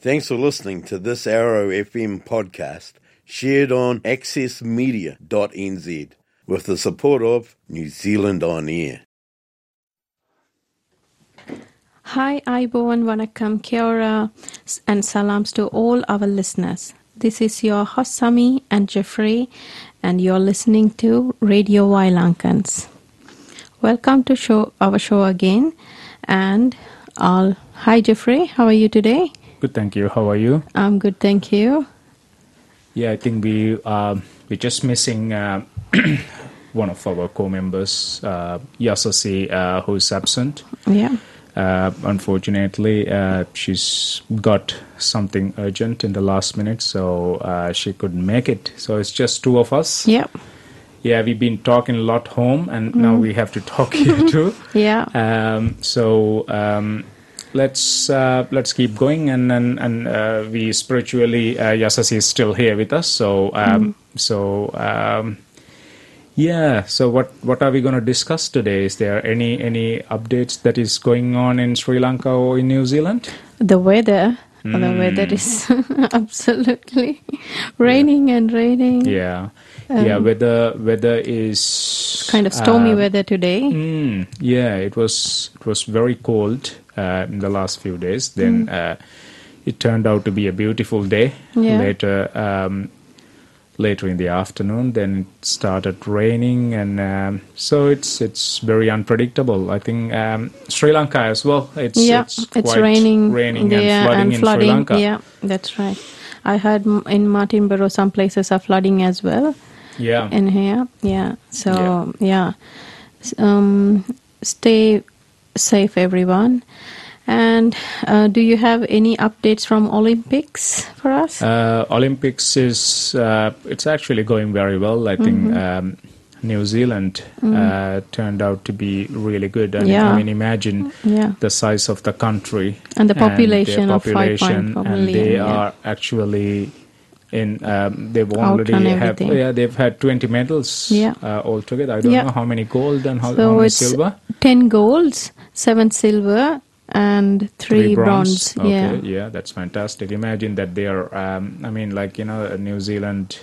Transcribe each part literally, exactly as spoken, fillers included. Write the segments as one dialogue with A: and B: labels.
A: Thanks for listening to this Arrow F M podcast shared on access media dot n z with the support of New Zealand On Air.
B: Hi, Aiboan, Vanakkam, Kia ora, and salams to all our listeners. This is your host Sami and Jeffrey, and you're listening to Radio Wailankans. Welcome to show our show again, and all. Hi, Jeffrey. How are you today?
C: Good, thank you. How are you?
B: I'm good, thank you.
C: Yeah, I think we uh, we're just missing uh, one of our co-members, uh, Yasasi, uh, who's absent.
B: Yeah.
C: Uh, unfortunately, uh, she's got something urgent in the last minute, so uh, she couldn't make it. So it's just two of us.
B: Yeah.
C: Yeah, we've been talking a lot home, and mm. now we have to talk here too.
B: Yeah.
C: Um, so um, let's uh, let's keep going, and and, and uh, we spiritually, uh, Yasasi is still here with us. So um, mm. so. Um, Yeah, so what, what are we going to discuss today? Is there any any updates that is going on in Sri Lanka or in New Zealand?
B: The weather.
C: Mm.
B: The weather is absolutely raining and raining.
C: Yeah,
B: um,
C: yeah. Weather weather is
B: kind of stormy
C: uh,
B: weather today.
C: Mm, yeah, it was it was very cold uh, in the last few days. Then mm. uh, it turned out to be a beautiful day.
B: Yeah.
C: Later. Um, Later in the afternoon, then it started raining, and um, so it's it's very unpredictable. I think um, Sri Lanka as well. It's
B: yeah,
C: it's,
B: it's
C: quite
B: raining,
C: raining
B: there
C: and flooding
B: and
C: in
B: flooding.
C: Sri Lanka.
B: Yeah, that's right. I heard in Martinborough some places are flooding as well.
C: Yeah.
B: In here, yeah. So yeah, yeah. Um, stay safe, everyone. And uh, do you have any updates from Olympics for us?
C: Uh, Olympics is uh, it's actually going very well. I think
B: mm-hmm.
C: um, New Zealand mm. uh, turned out to be really good. And
B: yeah.
C: I mean, imagine
B: yeah.
C: the size of the country
B: and the population,
C: and population
B: of five point four
C: and
B: million.
C: they
B: yeah.
C: are actually in. Um, they've already have yeah they've had twenty medals
B: yeah.
C: uh, altogether. I don't
B: yeah.
C: know how many gold and how,
B: so
C: how many
B: it's
C: silver.
B: Ten golds, seven silver. And three,
C: three bronze.
B: bronze.
C: Okay,
B: yeah,
C: yeah, that's fantastic. Imagine that they are. Um, I mean, like you know, New Zealand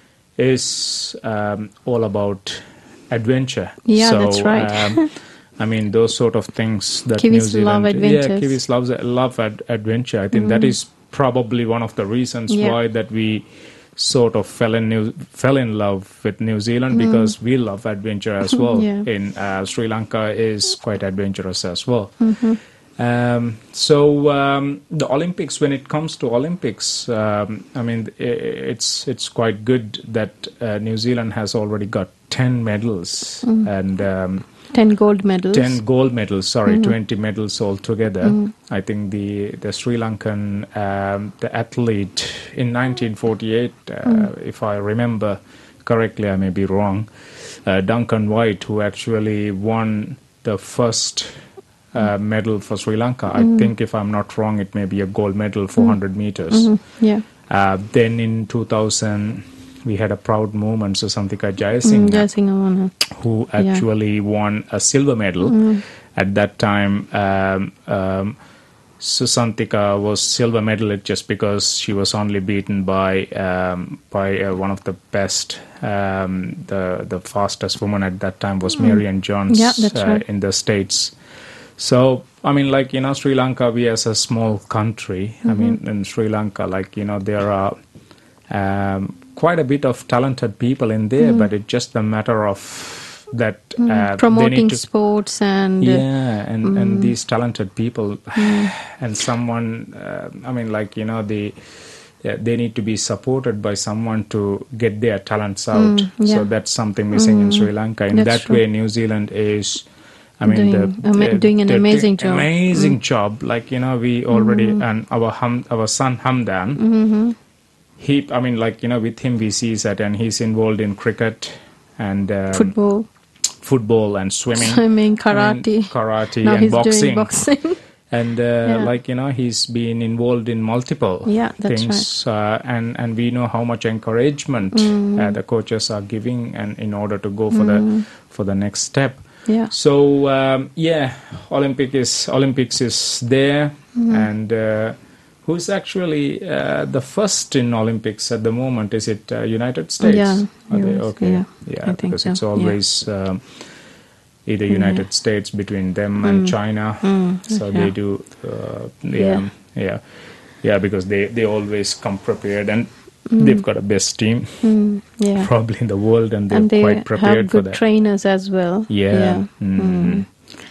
C: is um, all about adventure.
B: Yeah,
C: so,
B: that's right.
C: um, I mean, those sort of things that
B: Kiwis
C: New Zealand.
B: love adventures.
C: Yeah, Kiwis loves love ad- adventure. I think mm. that is probably one of the reasons
B: yeah.
C: why that we sort of fell in New, fell in love with New Zealand mm. because we love adventure as well.
B: yeah.
C: In uh, Sri Lanka is quite adventurous as well.
B: Mm-hmm.
C: Um, so um, the Olympics, when it comes to Olympics, um, I mean, it's it's quite good that uh, New Zealand has already got ten medals mm. and um,
B: ten gold medals.
C: Ten gold medals. Sorry,
B: mm-hmm.
C: twenty medals altogether. Mm. I think the the Sri Lankan um, the athlete in nineteen forty-eight, uh, mm. if I remember correctly, I may be wrong. Uh, Duncan White, who actually won the first. Uh, medal for Sri Lanka. Mm. I think if I'm not wrong, it may be a gold medal, four hundred mm. meters.
B: Mm-hmm. Yeah.
C: Uh, then in two thousand, we had a proud moment, Susantika Jayasinghe,
B: mm, Jayasinghe
C: who actually yeah. won a silver medal. Mm. At that time, um, um, Susantika was silver medalist just because she was only beaten by um, by uh, one of the best, um, the the fastest woman at that time was mm. Marianne Johns
B: yeah, that's
C: uh,
B: right.
C: in the States. So, I mean, like, you know, Sri Lanka, we as a small country, mm-hmm. I mean, in Sri Lanka, like, you know, there are um, quite a bit of talented people in there, mm. but it's just a matter of that.
B: Mm.
C: Uh,
B: Promoting
C: they need to,
B: sports and...
C: Yeah, and,
B: mm.
C: and these talented people
B: mm.
C: and someone, uh, I mean, like, you know, the... Yeah, they need to be supported by someone to get their talents out.
B: Mm, yeah.
C: So that's something missing mm. in Sri Lanka. In
B: that's
C: that
B: true.
C: way, New Zealand is... I mean,
B: doing,
C: the,
B: ama-
C: the,
B: doing an
C: the,
B: amazing
C: the
B: job.
C: Amazing
B: mm.
C: job. Like, you know, we already, mm. and our hum, our son Hamdan,
B: mm-hmm.
C: he, I mean, like, you know, with him we see that, and he's involved in cricket and um,
B: football,
C: football and swimming,
B: swimming, karate,
C: I mean, karate
B: now
C: and
B: he's
C: boxing.
B: Doing boxing.
C: And, uh, yeah. like, you know, he's been involved in multiple
B: yeah, that's
C: things.
B: Right.
C: Uh, and, and we know how much encouragement mm. uh, the coaches are giving and in order to go for mm. the for the next step.
B: Yeah.
C: So, um, yeah, Olympic is, Olympics is there. Mm. And uh, who's actually uh, the first in Olympics at the moment. Is it uh, United States?
B: Yeah.
C: Are they?
B: U S,
C: Okay.
B: yeah,
C: Yeah,
B: I think
C: because
B: so.
C: it's always um, either United
B: Yeah.
C: States between them and
B: Mm.
C: China.
B: Mm,
C: So
B: yeah.
C: they do. Uh, yeah,
B: Yeah.
C: yeah, yeah, because they they always come prepared, and
B: Mm.
C: they've got a best team
B: Mm, yeah.
C: probably in the world, and they're
B: And they
C: quite prepared
B: have
C: for
B: good
C: that.
B: trainers as well.
C: Yeah. Mm.
B: Mm.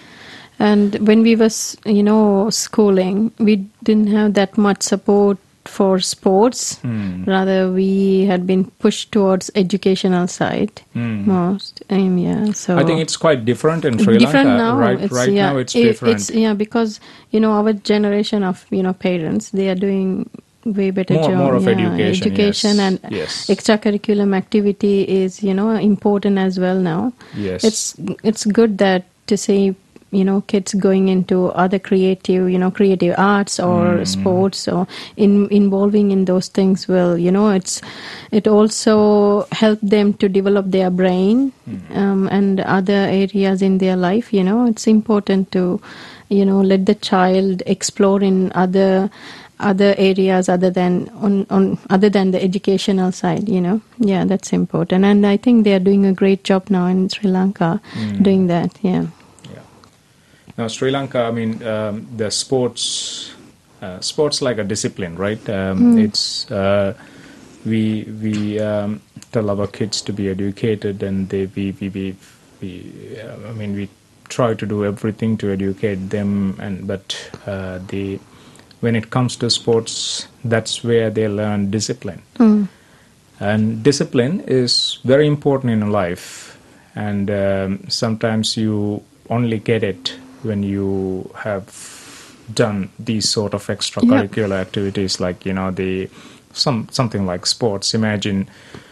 B: And when we was, you know, schooling, we didn't have that much support for sports.
C: Mm.
B: Rather, we had been pushed towards educational side
C: Mm.
B: most. Um, yeah, so
C: I think it's quite different in Sri
B: different
C: Lanka.
B: now.
C: Right,
B: It's,
C: right
B: yeah,
C: now it's
B: it-
C: different.
B: It's yeah, because you know our generation of you know parents, they are doing way better
C: More-
B: job.
C: more of
B: yeah,
C: education,
B: education
C: yes,
B: and
C: yes.
B: extracurriculum activity is you know important as well now.
C: Yes.
B: It's it's good that to see you know kids going into other creative you know creative arts or
C: Mm.
B: sports or in involving in those things will you know it's it also help them to develop their brain
C: Mm.
B: um, and other areas in their life. You know it's important to you know let the child explore in other other areas other than on, on other than the educational side. You know yeah, that's important, and I think they are doing a great job now in Sri Lanka
C: Mm.
B: doing that. Yeah.
C: Yeah. Now, Sri Lanka, I mean, um, the sports, uh, sports like a discipline, right? Um,
B: Mm.
C: It's uh, we we um, tell our kids to be educated, and they we we we, we uh, I mean, we try to do everything to educate them, and but uh, the when it comes to sports, that's where they learn discipline.
B: Mm.
C: And discipline is very important in life, and um, sometimes you only get it when you have done these sort of extracurricular activities, like you know the some something like sports. Imagine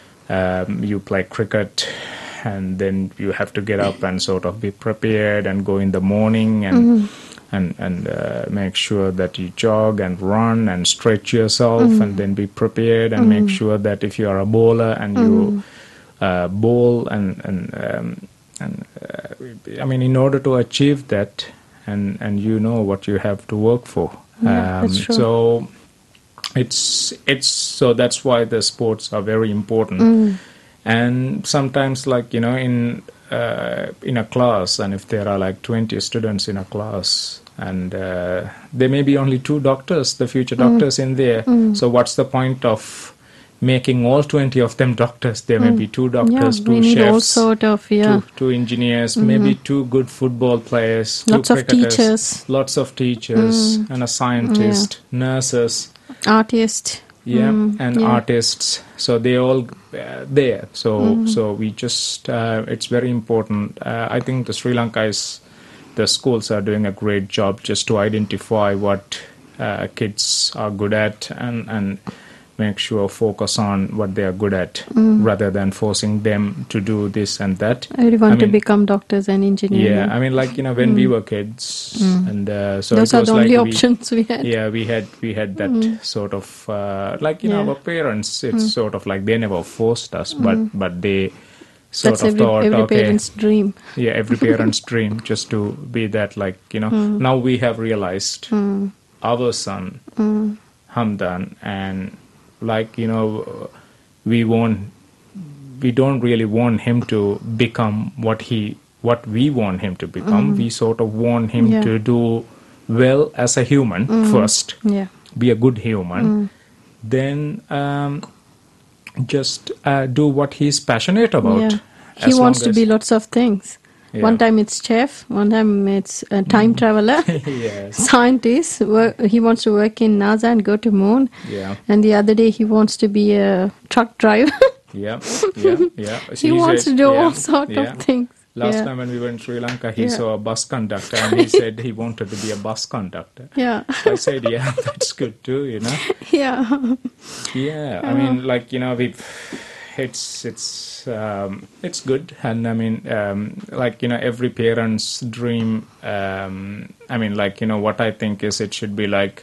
C: um, you play cricket, and then you have to get up and sort of be prepared and go in the morning and.
B: Mm.
C: and and uh, make sure that you jog and run and stretch yourself
B: Mm.
C: and then be prepared and
B: Mm.
C: make sure that if you are a bowler and you
B: Mm.
C: uh, bowl and and um, and uh, I mean in order to achieve that and and you know what you have to work for.
B: Yeah, that's true.
C: So it's it's so that's why the sports are very important.
B: Mm.
C: And sometimes, like you know, in uh, in a class, and if there are like twenty students in a class, and uh, there may be only two doctors, the future doctors in there.
B: Mm.
C: So what's the point of making all twenty of them doctors? There may
B: Mm.
C: be two doctors,
B: yeah,
C: two
B: we need
C: chefs,
B: all sort of yeah.
C: two, two engineers,
B: Mhm.
C: maybe two good football players,
B: Lots
C: two
B: of
C: cricketers,
B: teachers.
C: lots of teachers,
B: Mm.
C: and a scientist, nurses.
B: Artist.
C: Yeah,
B: Mm,
C: and
B: yeah.
C: artists. So they all uh, there. So
B: Mm.
C: so we just uh, it's very important. Uh, I think the Sri Lanka is the schools are doing a great job just to identify what uh, kids are good at and and make sure focus on what they are good at
B: Mm.
C: rather than forcing them to do this and that.
B: I want
C: I
B: to
C: mean,
B: become doctors and engineers.
C: Yeah, I mean, like you know, when we were kids,
B: Mm.
C: and uh, so
B: Those
C: it
B: are
C: was
B: the
C: like
B: only
C: we,
B: options we had.
C: yeah, we had we had that
B: Mm.
C: sort of uh, like you know
B: Yeah.
C: our parents. It's
B: Mm.
C: sort of like they never forced us, but
B: Mm.
C: but they sort
B: That's
C: of
B: every,
C: thought,
B: every
C: okay,
B: parent's dream.
C: yeah, every parent's dream just to be that. Like you know,
B: Mm.
C: now we have realized
B: Mm.
C: our son
B: Mm.
C: Hamdan, and like you know, we want we don't really want him to become what he what we want him to become.
B: Mm.
C: We sort of want him
B: Yeah.
C: to do well as a human
B: Mm.
C: first,
B: Yeah.
C: be a good human,
B: Mm.
C: then um, just uh, do what he's passionate about.
B: Yeah. He
C: as
B: wants
C: long
B: to
C: as-
B: be lots of things.
C: Yeah.
B: One time it's chef, one time it's a time traveler,
C: Yes.
B: scientist. Work, he wants to work in NASA and go to moon.
C: Yeah.
B: And the other day he wants to be a truck driver.
C: Yeah, yeah, yeah.
B: he
C: He
B: wants
C: said-
B: to do
C: yeah,
B: all sort
C: yeah.
B: of things.
C: Last
B: yeah.
C: time when we were in Sri Lanka, he
B: Yeah.
C: saw a bus conductor and he said he wanted to be a bus conductor.
B: Yeah.
C: I said, yeah, that's good too, you know.
B: yeah.
C: Yeah, I mean, like you know, we, it's it's um, it's good, and I mean, um, like you know, every parent's dream. Um, I mean, like you know, what I think is it should be like,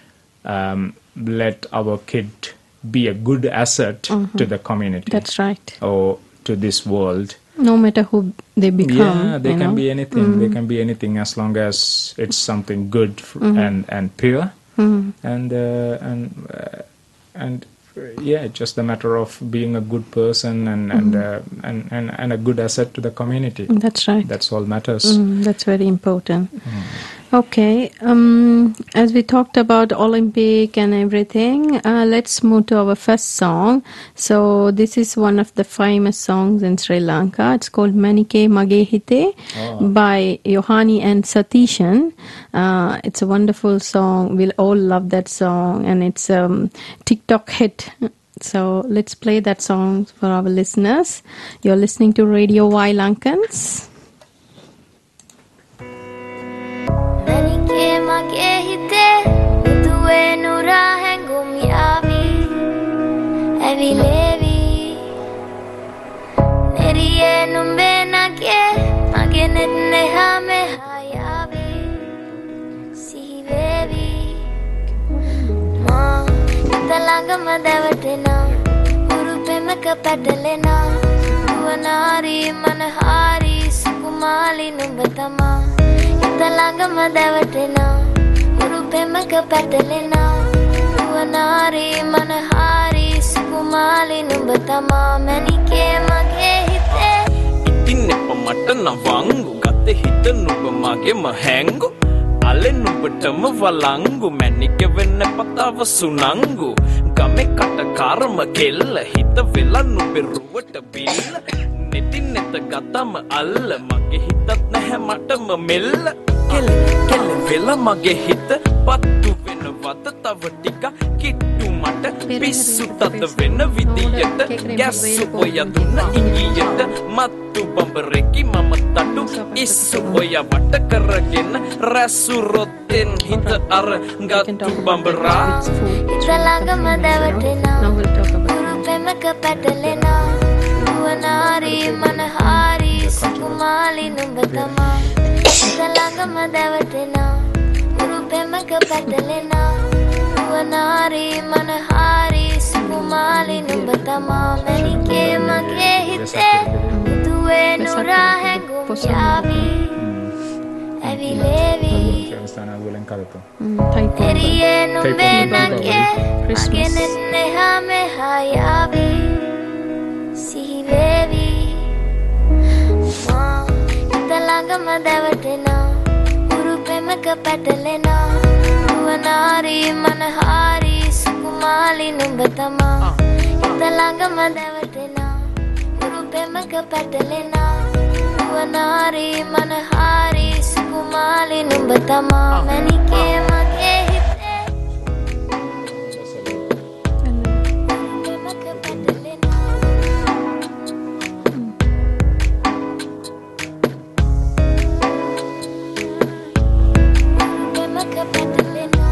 C: um, let our kid be a good asset
B: Mhm.
C: to the community.
B: That's right.
C: Or to this world.
B: No matter who they become.
C: Yeah, they
B: you
C: can
B: know?
C: be anything. They
B: Mm.
C: can be anything as long as it's something good f-
B: Mhm.
C: and and pure.
B: Mm.
C: and uh, and uh, and uh, yeah, just a matter of being a good person and and, uh, and and and a good asset to the community.
B: That's right.
C: That's all matters.
B: Mm, that's very important.
C: Mm.
B: Okay, um, as we talked about Olympic and everything, uh, let's move to our first song. So this is one of the famous songs in Sri Lanka. It's called Manike Mage Hite
C: Oh.
B: by Yohani and Satishan. Uh, it's a wonderful song. We'll all love that song, and it's a um, TikTok hit. So let's play that song for our listeners. You're listening to Radio Y Lankans.
D: Mage hite duwe nura hengum yavi evi levi neriye numbe nage mage nenne hame hayavi sihi vevi ma talanga madawatena urupemaka patalena duwanari manahari sukumali numbatama talanga madawatena urupemaka patalena duwanari manahari sukumali numbatama manike mage hite
E: ඉතින් එප මට නවංගු ගත හිත නුඹ මගේ මහැංගු අලෙ නුඹටම වලංගු මැනික වෙන්න පතාව සුනංගු ගමේ කට කර්ම කෙල්ල හිත වෙලා නුඹ රුවට බිල්ල නෙතින් නෙත ගතම අල්ල මගේ හිතත් නැහැ මටම මෙල්ල කෙල කෙල වෙලා මගේ හිත පත්තු වෙනවද තව ටික කිට්ටු මට පිස්සු තද වෙන විදියට ගැස්සු ඔය දුන්න ඉංගියට මත්තු බඹරෙකි මම තටු ඉස්සු ඔය වට කරගෙන රැසු රොත්තෙන් හිත අර ගත්තු බඹරා
D: ඉතලඟම දවටෙනා උරුපෙමක පැටලෙනා දුවනාරි මනහාරි සුකුමාලි නුඹ තමා ඉතලඟම දවටෙනා උරුපෙමක පැටලෙනා දුවනාරි මනහාරි සුකුමාලි නුඹ තමා මැනිකේ මගේ හිතේ දුවේ නුරා හැඟුම් යාවි ඇවි ලේවි එරියේ නුඹේ නගේ මගේ නෙන්නේ හාමේ හායාවි සිහි වේවි මා ඉතලඟම දැවටෙනා උරුපෙමක පැටලෙනා දුවනාරි මනහාරි සුකුමාලි නුඹ තමා ඉතලඟම දැවටෙනා උරුපෙමක පැටලෙනා දුවනාරි මනහාරි සුකුමාලි නුඹ තමා මැනිකේ මගේ හිතේ උරුපෙමක පැටලෙනා උරුපෙමක පැටලෙනා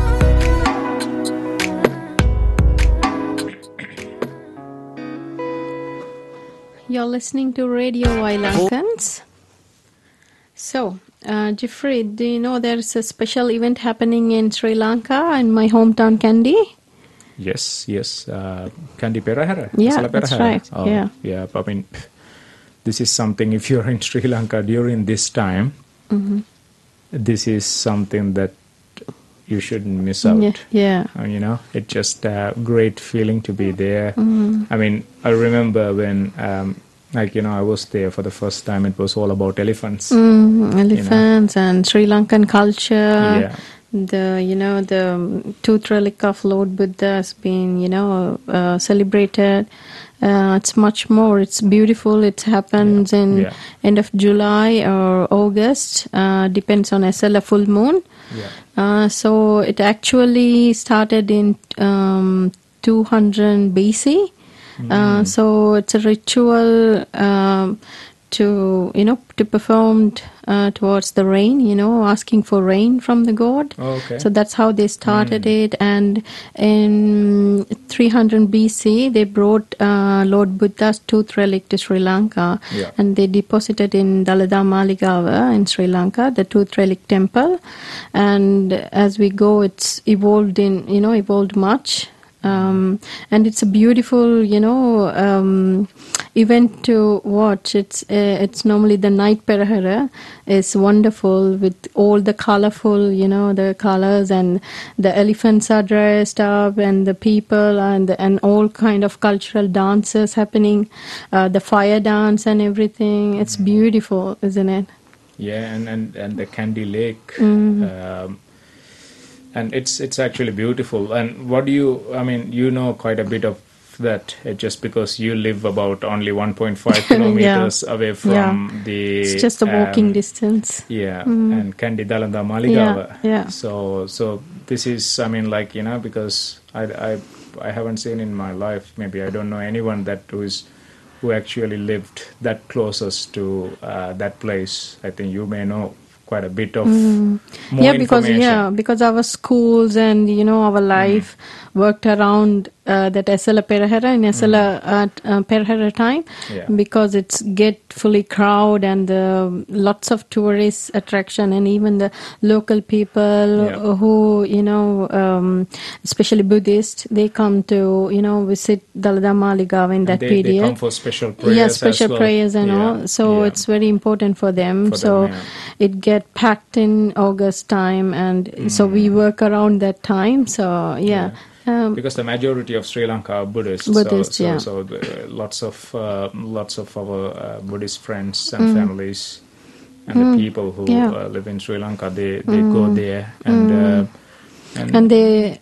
B: You're listening to Radio Y Lankans. So, uh, Jeffrey, do you know there's a special event happening in Sri Lanka in my hometown, Kandy?
C: Yes, yes. Uh, Kandy Perahara.
B: Yeah,
C: Masala
B: that's
C: Perahara.
B: right.
C: Oh,
B: Yeah.
C: yeah. I mean, this is something. If you're in Sri Lanka during this time,
B: Mm-hmm.
C: this is something that you shouldn't miss out.
B: Yeah, yeah.
C: Uh, you know, it's just a great feeling to be there.
B: Mm-hmm.
C: I mean, I remember when, um, like, you know, I was there for the first time, it was all about elephants.
B: Mm, elephants and Sri Lankan culture.
C: Yeah.
B: The, you know, the tooth relic of Lord Buddha has been, you know, uh, celebrated. Uh, it's much more. It's beautiful. It happens in
C: Yeah.
B: end of July or August. Uh, depends on S L, a full moon.
C: Yeah.
B: Uh, so it actually started in um, two hundred B C. Uh, so it's a ritual um, to, you know, to perform uh, towards the rain, you know, asking for rain from the god.
C: Oh, okay.
B: So that's how they started it. And in three hundred B C, they brought uh, Lord Buddha's tooth relic to Sri Lanka.
C: Yeah.
B: And they deposited in Dalada Maligawa in Sri Lanka, the tooth relic temple. And as we go, it's evolved in, you know, evolved much. Um, and it's a beautiful, you know, um, event to watch. It's uh, it's normally the night Perahera is wonderful with all the colorful, you know, the colors, and the elephants are dressed up, and the people, and and all kind of cultural dances happening, uh, the fire dance and everything. It's beautiful, isn't it?
C: Yeah, and, and, and the Candy Lake.
B: Mm.
C: Um, and it's it's actually beautiful. And what do you, I mean, you know quite a bit of that uh, just because you live about only one point five kilometers
B: yeah.
C: away from
B: yeah.
C: the...
B: It's just a walking
C: um,
B: distance.
C: Yeah,
B: mm.
C: and Kandi Dalanda Maligawa.
B: Yeah, yeah.
C: So, so this is, I mean, like, you know, because I, I, I haven't seen in my life, maybe I don't know anyone that who is... who actually lived that closest to uh, that place. I think you may know quite a bit of
B: mm.
C: more
B: yeah because
C: information.
B: yeah because our schools and you know our life mm. worked around uh, that Esala Perahera in Esala mm. at uh, Perahera time
C: yeah.
B: because it's get fully crowd and uh, lots of tourist attraction, and even the local people
C: yeah.
B: who you know um, especially Buddhist, they come to you know visit Dalada Maligawa in that
C: they,
B: period.
C: They come for special prayers.
B: Yeah, special
C: as well.
B: prayers and
C: yeah.
B: all. So
C: yeah.
B: it's very important for them.
C: For
B: so
C: them, yeah.
B: it get packed in August time, and
C: mm.
B: so we work around that time. So yeah.
C: yeah.
B: Um,
C: because the majority of Sri Lanka are Buddhist,
B: Buddhist
C: so, so,
B: yeah.
C: so the, lots of uh, lots of our uh, Buddhist friends and mm. families and mm. the people who
B: yeah.
C: uh, live in Sri Lanka, they, they mm. go there and
B: mm.
C: uh, and,
B: and they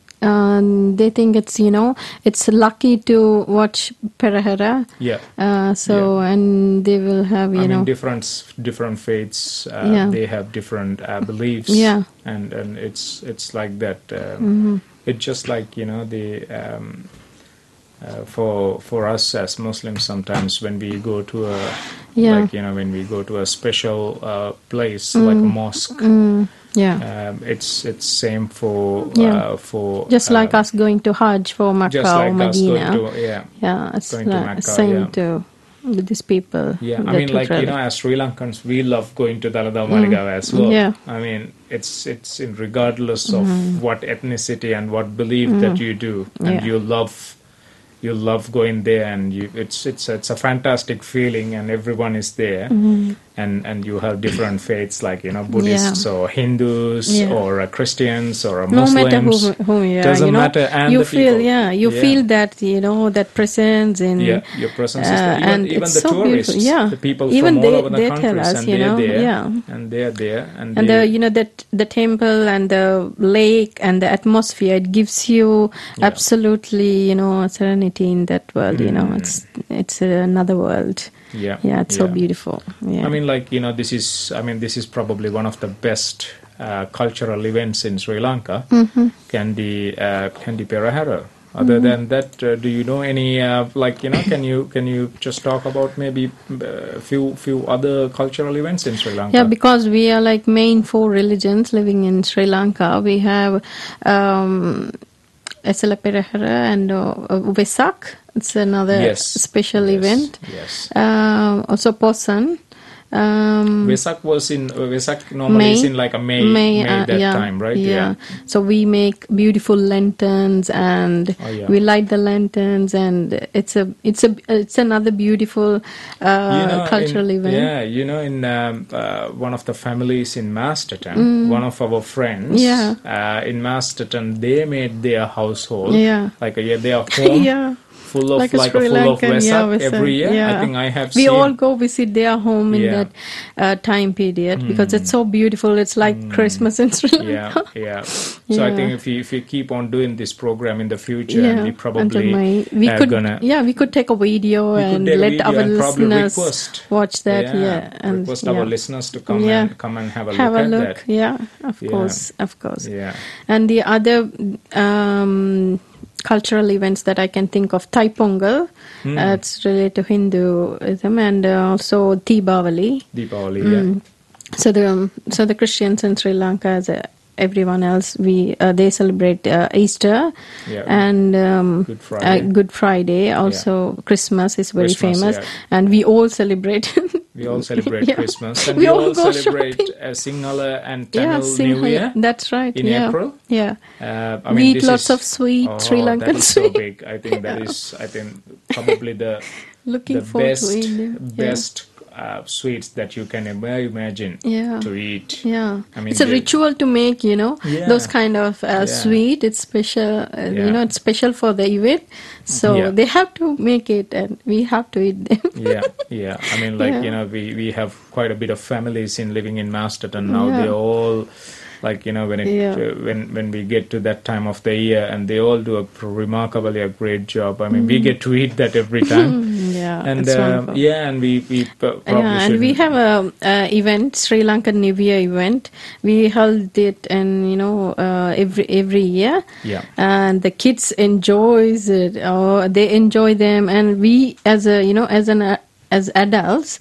B: um, they think it's you know it's lucky to watch Perahera.
C: Yeah.
B: Uh, so
C: yeah.
B: and they will have you
C: I
B: know
C: mean, different different faiths. Uh,
B: yeah.
C: They have different uh, beliefs.
B: Yeah.
C: And and it's it's like that. Um,
B: mm-hmm.
C: It's just like you know the um, uh, for for us as Muslims, sometimes when we go to a
B: yeah.
C: like you know when we go to a special uh, place mm. like a mosque.
B: Mm. Yeah,
C: um, it's it's same for
B: yeah.
C: uh, for
B: just
C: uh,
B: like us going to Hajj for Makkah
C: just like
B: or Medina.
C: Us going to, yeah,
B: yeah, it's
C: going
B: like
C: to Makkah,
B: same
C: yeah.
B: to with these people.
C: Yeah, I mean, like, you know, as Sri Lankans, we love going to Dalada Maligawa mm. as well.
B: Yeah.
C: I mean, it's it's in regardless of
B: mm.
C: what ethnicity and what belief mm. that you do, and
B: yeah.
C: you love you love going there, and you it's it's it's a fantastic feeling, and everyone is there.
B: Mm.
C: And, and you have different faiths, like, you know, Buddhists
B: yeah.
C: or Hindus
B: yeah.
C: or uh, Christians or uh,
B: no
C: Muslims.
B: matter who, who yeah,
C: doesn't
B: you know,
C: matter. And
B: you
C: the
B: feel,
C: people.
B: yeah, you
C: yeah.
B: feel that, you know, that presence in.
C: Yeah, your presence
B: uh,
C: is there. Even,
B: and
C: even
B: it's
C: the
B: so
C: tourists,
B: beautiful. Yeah.
C: the people
B: even
C: from
B: they,
C: all over the
B: they
C: countries,
B: tell us,
C: and
B: you
C: they're
B: know,
C: there,
B: yeah.
C: and they're there, and,
B: and
C: they,
B: the you know that the temple and the lake and the atmosphere, it gives you
C: yeah.
B: absolutely, you know, serenity in that world. Mm. You know, it's it's another world.
C: Yeah,
B: yeah, it's
C: yeah.
B: so beautiful. Yeah.
C: I mean, like, you know, this is, I mean, this is probably one of the best uh, cultural events in Sri Lanka.
B: Mm-hmm.
C: Kandi uh, Kandi Perahera. Other mm-hmm. than that, uh, do you know any uh, like you know? Can you can you just talk about maybe a few few other cultural events in Sri Lanka?
B: Yeah, because we are like main four religions living in Sri Lanka. We have um, Esala Perahera and uh, Vesak. It's another
C: yes.
B: special
C: yes.
B: event.
C: Yes.
B: Um, also Posan. Um,
C: Vesak was in uh, Vesak normally
B: May,
C: is in like a May
B: May,
C: May
B: uh,
C: that
B: yeah,
C: time, right?
B: Yeah.
C: yeah.
B: So we make beautiful lanterns, and
C: oh, yeah.
B: we light the lanterns, and it's a it's a it's another beautiful uh,
C: you know,
B: cultural
C: in,
B: event.
C: Yeah, you know, in um, uh, one of the families in Masterton,
B: mm.
C: one of our friends
B: yeah.
C: uh, in Masterton, they made their household
B: yeah.
C: like a yeah, their home.
B: yeah.
C: Full of
B: like,
C: like
B: a,
C: a full
B: Lankan,
C: of Vesak
B: yeah, Vesak,
C: every year.
B: yeah.
C: I think I have
B: we
C: seen.
B: all go visit their home in
C: yeah.
B: that uh, time period
C: mm.
B: because it's so beautiful. It's like mm. Christmas in Sri Lanka.
C: Yeah, yeah. So
B: yeah.
C: I think if you if you keep on doing this program in the future,
B: yeah,
C: and we probably
B: my, we
C: uh,
B: could
C: gonna
B: yeah we could take a video and
C: let
B: video our
C: and
B: listeners
C: request,
B: watch that.
C: Yeah,
B: yeah and
C: request
B: yeah.
C: our listeners to come
B: yeah.
C: and come and have a
B: have
C: look
B: a
C: at
B: look.
C: that.
B: Yeah, of
C: yeah.
B: course, of course.
C: Yeah.
B: And the other um, cultural events that I can think of, Thai Pongal, mm. uh, it's related to Hinduism, and uh, also Deepavali.
C: Deepavali,
B: mm.
C: yeah.
B: So the so the Christians in Sri Lanka as a everyone else, we uh, they celebrate uh, Easter
C: Yeah.
B: and um,
C: Good Friday.
B: Uh, Good Friday. Also, Christmas is very
C: Christmas,
B: famous,
C: yeah.
B: and we all celebrate.
C: We all celebrate
B: Yeah.
C: Christmas, and
B: We
C: we,
B: all
C: all
B: go
C: celebrate
B: shopping.
C: uh, Sinhala and
B: yeah,
C: Tamil
B: Sinhala.
C: New Year
B: That's right.
C: in
B: yeah.
C: April.
B: Yeah.
C: Uh, I
B: We
C: mean,
B: eat
C: this
B: lots
C: is,
B: of sweet
C: oh,
B: Sri Lankan
C: that is so
B: sweet.
C: big. I think that is, I think, probably the
B: Looking
C: the
B: forward
C: best
B: to eat them. Yeah.
C: best uh, sweets that you can ima- imagine
B: Yeah.
C: to eat.
B: Yeah,
C: I mean,
B: it's a
C: they-
B: ritual to make, you know,
C: Yeah.
B: those kind of uh,
C: Yeah.
B: sweet. It's special, uh,
C: Yeah.
B: you know, it's special for the event. So
C: Yeah.
B: they have to make it, and we have to eat them.
C: Yeah, yeah. I mean, like
B: Yeah.
C: you know, we we have quite a bit of families in living in Masterton now.
B: Yeah.
C: They all, like you know, when it
B: Yeah.
C: uh, when when we get to that time of the year, and they all do a remarkably a great job. I mean, we get to eat that every time.
B: yeah,
C: and
B: it's
C: uh,
B: wonderful.
C: yeah, and we we p- probably
B: Yeah, and we
C: shouldn't-
B: have a, a event, Sri Lankan New Year event. We held it, and you know, uh, every every year.
C: Yeah.
B: And the kids enjoys it. Oh, they enjoy them, and we, as a you know, as an uh, as adults,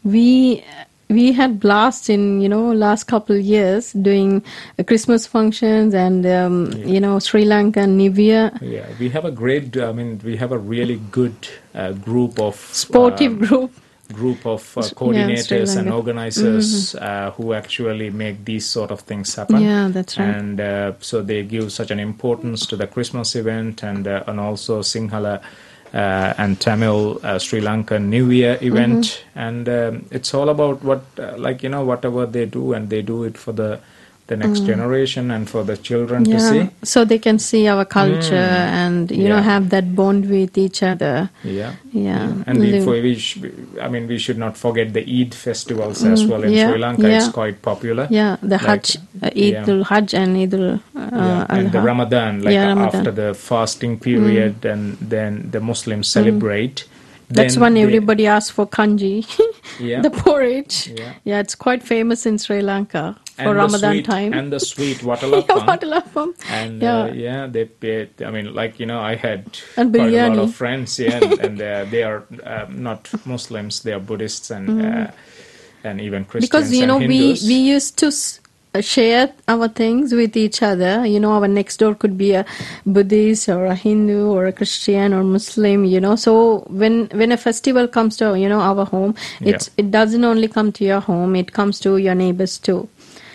B: we. We had blasts in, you know, last couple of years doing uh, Christmas functions and, um,
C: Yeah.
B: you know, Sri Lankan New Year.
C: Yeah, we have a great. I mean, we have a really good uh, group of
B: Sportive
C: um,
B: group.
C: group of uh,
B: Yeah, Sri
C: coordinators and
B: Lanka.
C: organizers uh, who actually make these sort of things happen.
B: Yeah, that's right.
C: And uh, so they give such an importance to the Christmas event, and uh, and also Sinhala uh, and Tamil uh, Sri Lankan New Year event.
B: Mm-hmm.
C: And um, it's all about what, uh, like you know, whatever they do, and they do it for the the next generation and for the children to
B: Mm. Yeah,
C: see.
B: so they can see our culture and, you know,
C: Yeah.
B: have that bond with each other.
C: Yeah.
B: Yeah.
C: And we,
B: Live-
C: for, we sh- I mean, we should not forget the Eid festivals as well in
B: yeah,
C: Sri Lanka.
B: yeah.
C: It's quite popular.
B: Yeah, the
C: Like,
B: Hajj, uh, Eid
C: yeah.
B: al Hajj and Eid al uh,
C: Yeah, and the
B: Adha.
C: Ramadan, like
B: Yeah,
C: uh,
B: Ramadan.
C: after the fasting period, and then the Muslims celebrate.
B: That's
C: then
B: when
C: they-
B: everybody asks for kanji,
C: Yeah.
B: the porridge.
C: Yeah.
B: Yeah, it's quite famous in Sri Lanka for
C: and
B: Ramadan
C: the sweet,
B: time.
C: and the sweet
B: yeah,
C: watalappam.
B: watalappam.
C: And
B: yeah.
C: uh, yeah, they pay. I mean, like you know, I had
B: And
C: quite a lot
B: biryani.
C: of friends, yeah, and, and uh, they are uh, not Muslims; they are Buddhists and uh, and even Christians
B: Because you
C: and
B: know we
C: Hindus.
B: we used to s- uh, share our things with each other. You know, our next door could be a Buddhist or a Hindu or a Christian or Muslim. You know, so when when a festival comes to, you know, our home, it's it doesn't only come to your home; it comes to your neighbors too.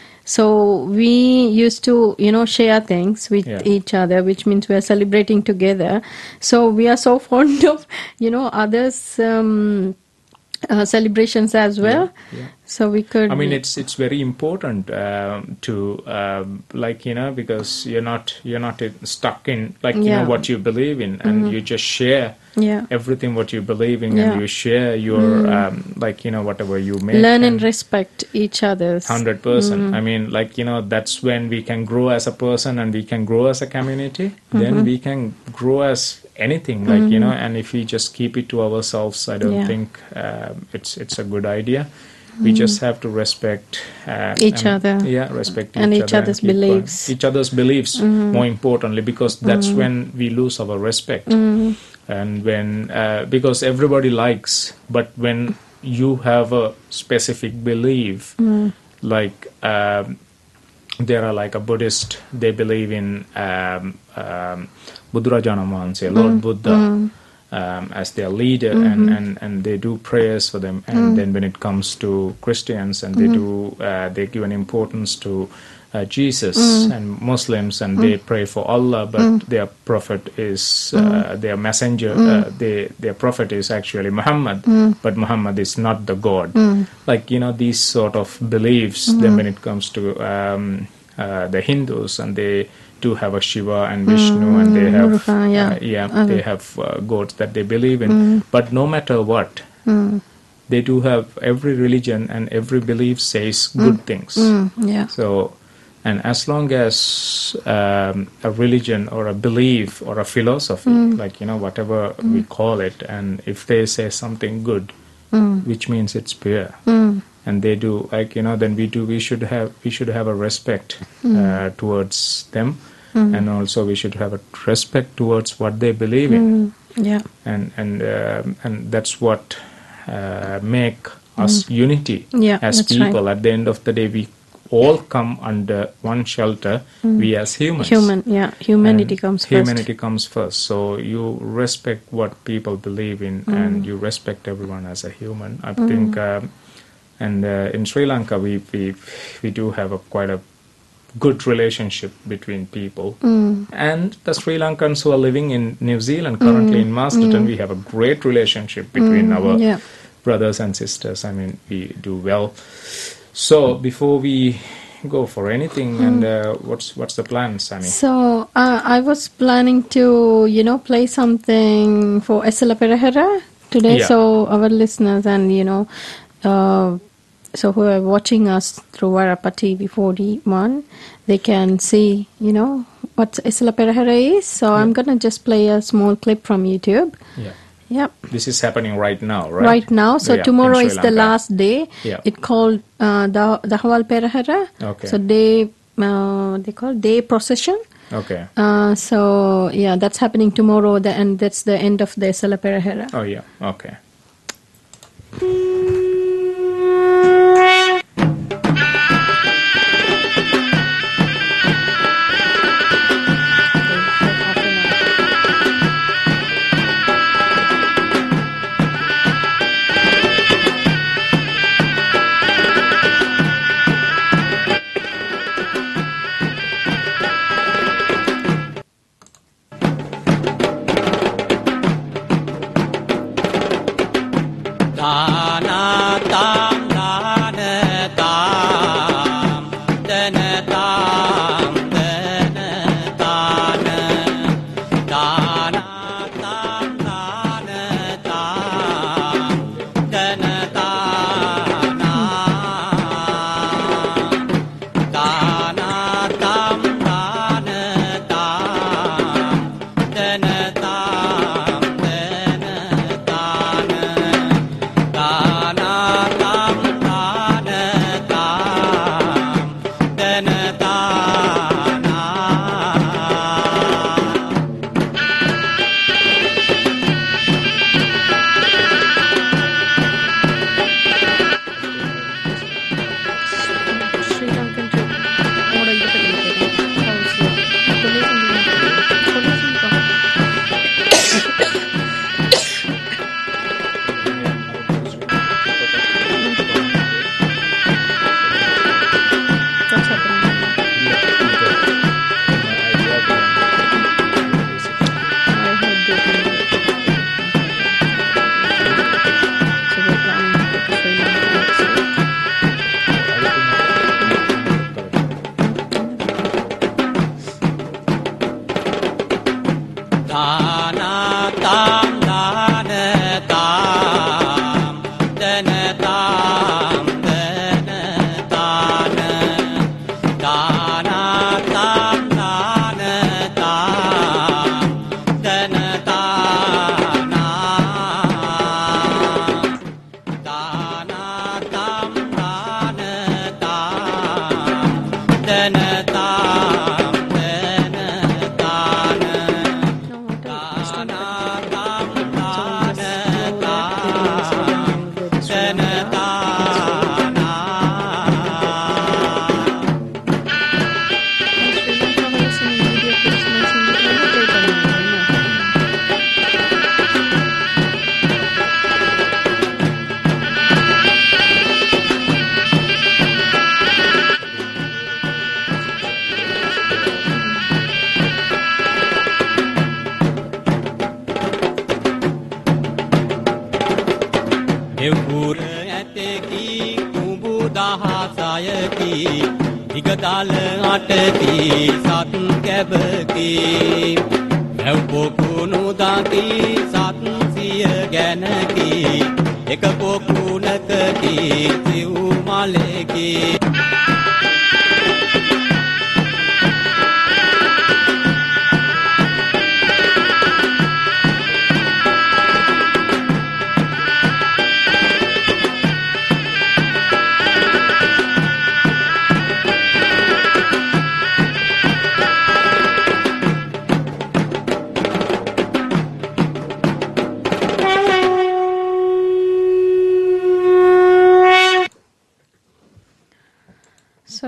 B: So we used to, you know, share things with
C: Yeah.
B: each other, which means we are celebrating together. So we are so fond of, you know, others' um, uh, celebrations as well.
C: Yeah, yeah.
B: So we could.
C: I mean, it's it's very important um, to um, like you know, because you're not you're not uh, stuck in like you
B: Yeah.
C: know what you believe in, and you just share
B: Yeah.
C: everything what you believe in,
B: Yeah.
C: and you share your um, like you know whatever you make.
B: learn and
C: and
B: respect each other's.
C: Hundred percent. I mean, like you know, that's when we can grow as a person, and we can grow as a community. Then we can grow as anything, like you know. And if we just keep it to ourselves, I don't
B: Yeah.
C: think um, it's it's a good idea. We just have to respect uh,
B: Each
C: and-
B: other.
C: Yeah, respect
B: And
C: each,
B: each
C: other
B: other's
C: keep going.
B: beliefs.
C: Each other's beliefs, more importantly, because that's when we lose our respect. And when uh, because everybody likes, but when you have a specific belief, like um, there are like a Buddhist, they believe in um, um, Buddhajana Mahansa, Lord Buddha. Um, as their leader, and, and, and they do prayers for them. And then when it comes to Christians, and they do uh, they give an importance to uh, Jesus, and Muslims, and they pray for Allah, but their prophet is uh, their messenger. Uh, they, their prophet is actually Muhammad, but Muhammad is not the God. Like you know these sort of beliefs. Then when it comes to um, uh, the Hindus, and they do have a Shiva and Vishnu, and they have
B: Murugan, yeah.
C: uh, yeah, they have uh, gods that they believe in. But no matter what, they do have every religion, and every belief says good things.
B: Mm, yeah.
C: So, and as long as um, a religion or a belief or a philosophy, like you know whatever we call it, and if they say something good, which means it's pure, and they do like you know, then we do we should have we should have a respect uh, towards them, and also we should have a respect towards what they believe in,
B: Yeah.
C: and and um, and that's what uh, make us unity
B: Yeah,
C: as
B: that's right.
C: people. At the end of the day, we all come under one shelter. Mm. We as humans.
B: Human, yeah. Humanity
C: and
B: comes first.
C: Humanity comes first. So you respect what people believe in, mm. and you respect everyone as a human. I mm. think, um, and uh, in Sri Lanka, we, we we do have a quite a good relationship between people. Mm. And the Sri Lankans who are living in New Zealand, currently mm. in Masterton, mm. we have a great relationship between mm. our yeah. brothers and sisters. I mean, we do well. So before we go for anything, mm. and uh, what's what's the plan, Sammy?
B: So uh, I was planning to, you know, play something for Esela Perahera today. Yeah. So our listeners and, you know, uh, so who are watching us through Warapa T V forty-one, they can see, you know, what Esela Perahera is. So yeah. I'm going to just play a small clip from YouTube.
C: Yeah.
B: Yep.
C: This is happening right now, right?
B: Right now. So yeah, tomorrow is the last day.
C: Yeah.
B: It's called uh, the Dahawal Perahera.
C: Okay.
B: So day, uh, they call day procession.
C: Okay.
B: Uh, so yeah, that's happening tomorrow, the, and that's the end of the Esela Perahera.
C: Oh yeah. Okay.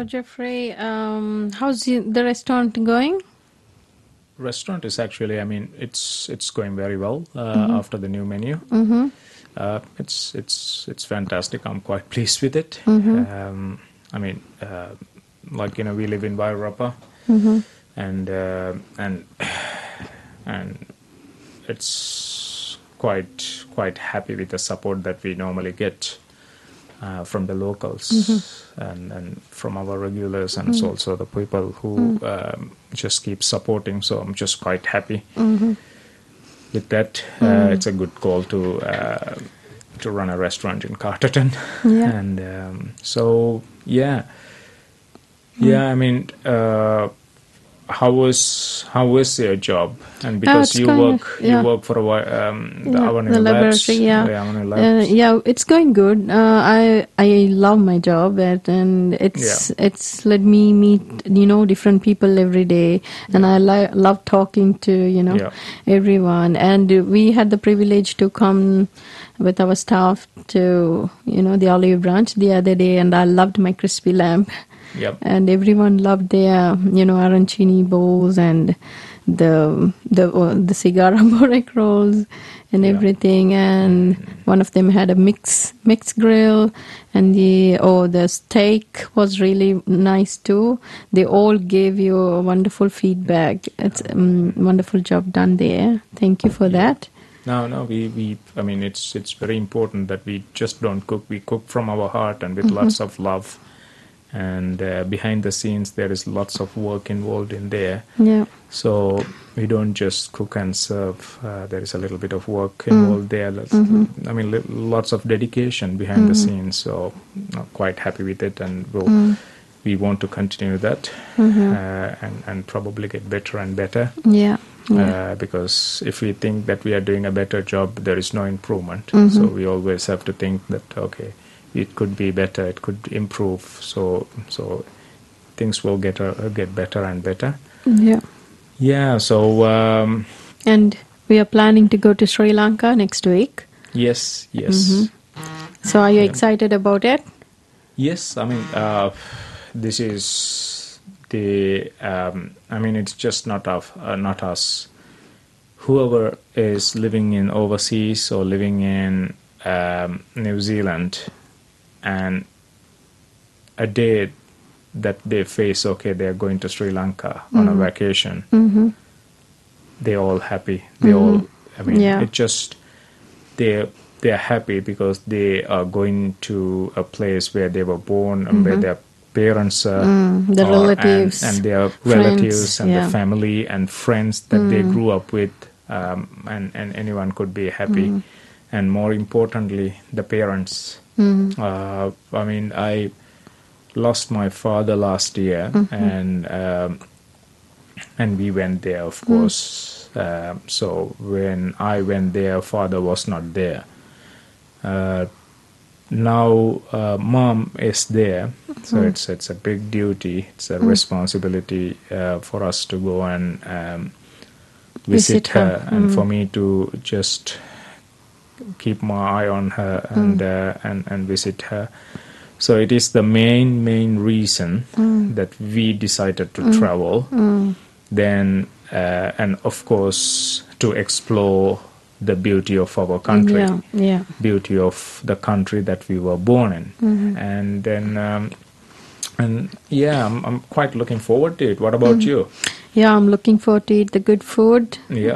B: Jeffrey, um, how's the, the restaurant going?
C: Restaurant is actually, I mean, it's it's going very well uh,
B: Mm-hmm.
C: after the new menu.
B: Mm-hmm.
C: Uh, it's it's it's fantastic. I'm quite pleased with it.
B: Mm-hmm.
C: Um, I mean, uh, like you know, we live in Wairarapa,
B: Mm-hmm.
C: and uh, and and it's quite quite happy with the support that we normally get uh, from the locals
B: Mm-hmm.
C: and and from our regulars, and it's also the people who um, just keep supporting. So I'm just quite happy
B: Mm-hmm.
C: with that. Uh, it's a good call to uh, to run a restaurant in Carterton.
B: Yeah.
C: And um, so yeah, yeah. I mean, uh, how was how was your job? And because
B: it's
C: you
B: kind
C: work
B: of- yeah.
C: you work for a while, um, the
B: Yeah,
C: Avenue
B: the
C: Labs.
B: laboratory, yeah.
C: the Avenue
B: Uh,
C: Labs.
B: yeah, it's going good. Uh, I I love my job, at, and it's it's let me meet you know different people every day, and I li- love talking to you know
C: Yeah.
B: everyone. And we had the privilege to come with our staff to you know the Olive Branch the other day, and I loved my crispy lamb.
C: Yep.
B: And everyone loved their you know arancini bowls and the the uh, the cigar borek rolls and
C: Yeah.
B: everything. And one of them had a mix mix grill, and the oh the steak was really nice too. They all gave you a wonderful feedback. It's um, wonderful job done there. Thank you for that.
C: No, no, we, we, I mean, it's it's very important that we just don't cook. We cook from our heart and with
B: Mm-hmm.
C: lots of love. And uh, behind the scenes, there is lots of work involved in there.
B: Yeah.
C: So we don't just cook and serve. Uh, there is a little bit of work involved there. That's- I mean, li- lots of dedication behind the scenes. So I'm quite happy with it, and we'll, we want to continue that uh, and, and probably get better and better.
B: Yeah. Yeah.
C: Uh, because if we think that we are doing a better job, there is no improvement.
B: Mm-hmm.
C: So we always have to think that, okay, it could be better, it could improve. So so things will get uh, get better and better.
B: Yeah.
C: Yeah, so um,
B: And we are planning to go to Sri Lanka next week.
C: yes, yes.
B: So are you
C: Yeah.
B: excited about it?
C: Yes, I mean, uh, this is the, um, I mean, it's just not of, uh, not us. Whoever is living in overseas or living in um, New Zealand, and a day that they face, okay, they're going to Sri Lanka on a vacation,
B: Mm-hmm.
C: they're all happy. They all, I mean,
B: Yeah.
C: it just, they're, they're happy because they are going to a place where they were born and where their parents are.
B: Mm, the
C: are,
B: relatives,
C: And, and their
B: friends,
C: relatives and
B: yeah.
C: the family and friends that they grew up with. Um, and, and anyone could be happy. And more importantly, the parents. Uh, I mean, I lost my father last year, and um, and we went there, of course. Uh, so when I went there, father was not there. Uh, now uh, mom is there, so it's it's a big duty. It's a responsibility uh, for us to go and um, visit,
B: Visit her.
C: her, and for me to just keep my eye on her and uh, and and visit her. So it is the main main reason that we decided to travel. Then uh, and of course to explore the beauty of our country,
B: Yeah. Yeah.
C: beauty of the country that we were born in, and then um, and yeah, I'm, I'm quite looking forward to it. What about you?
B: Yeah, I'm looking forward to eat the good food
C: Yeah.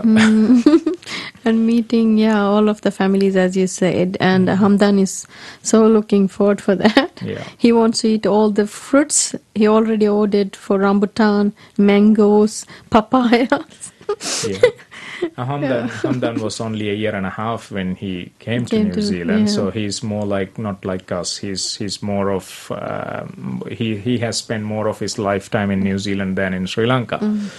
B: and meeting, yeah, all of the families, as you said. And Hamdan is so looking forward for that.
C: Yeah.
B: He wants to eat all the fruits. He already ordered for rambutan, mangoes, papayas.
C: Yeah. Uh, Hamdan, Hamdan was only a year and a half when he came to
B: Came
C: New
B: to-
C: Zealand,
B: yeah.
C: so he's more like not like us. He's he's more of um, he he has spent more of his lifetime in New Zealand than in Sri Lanka.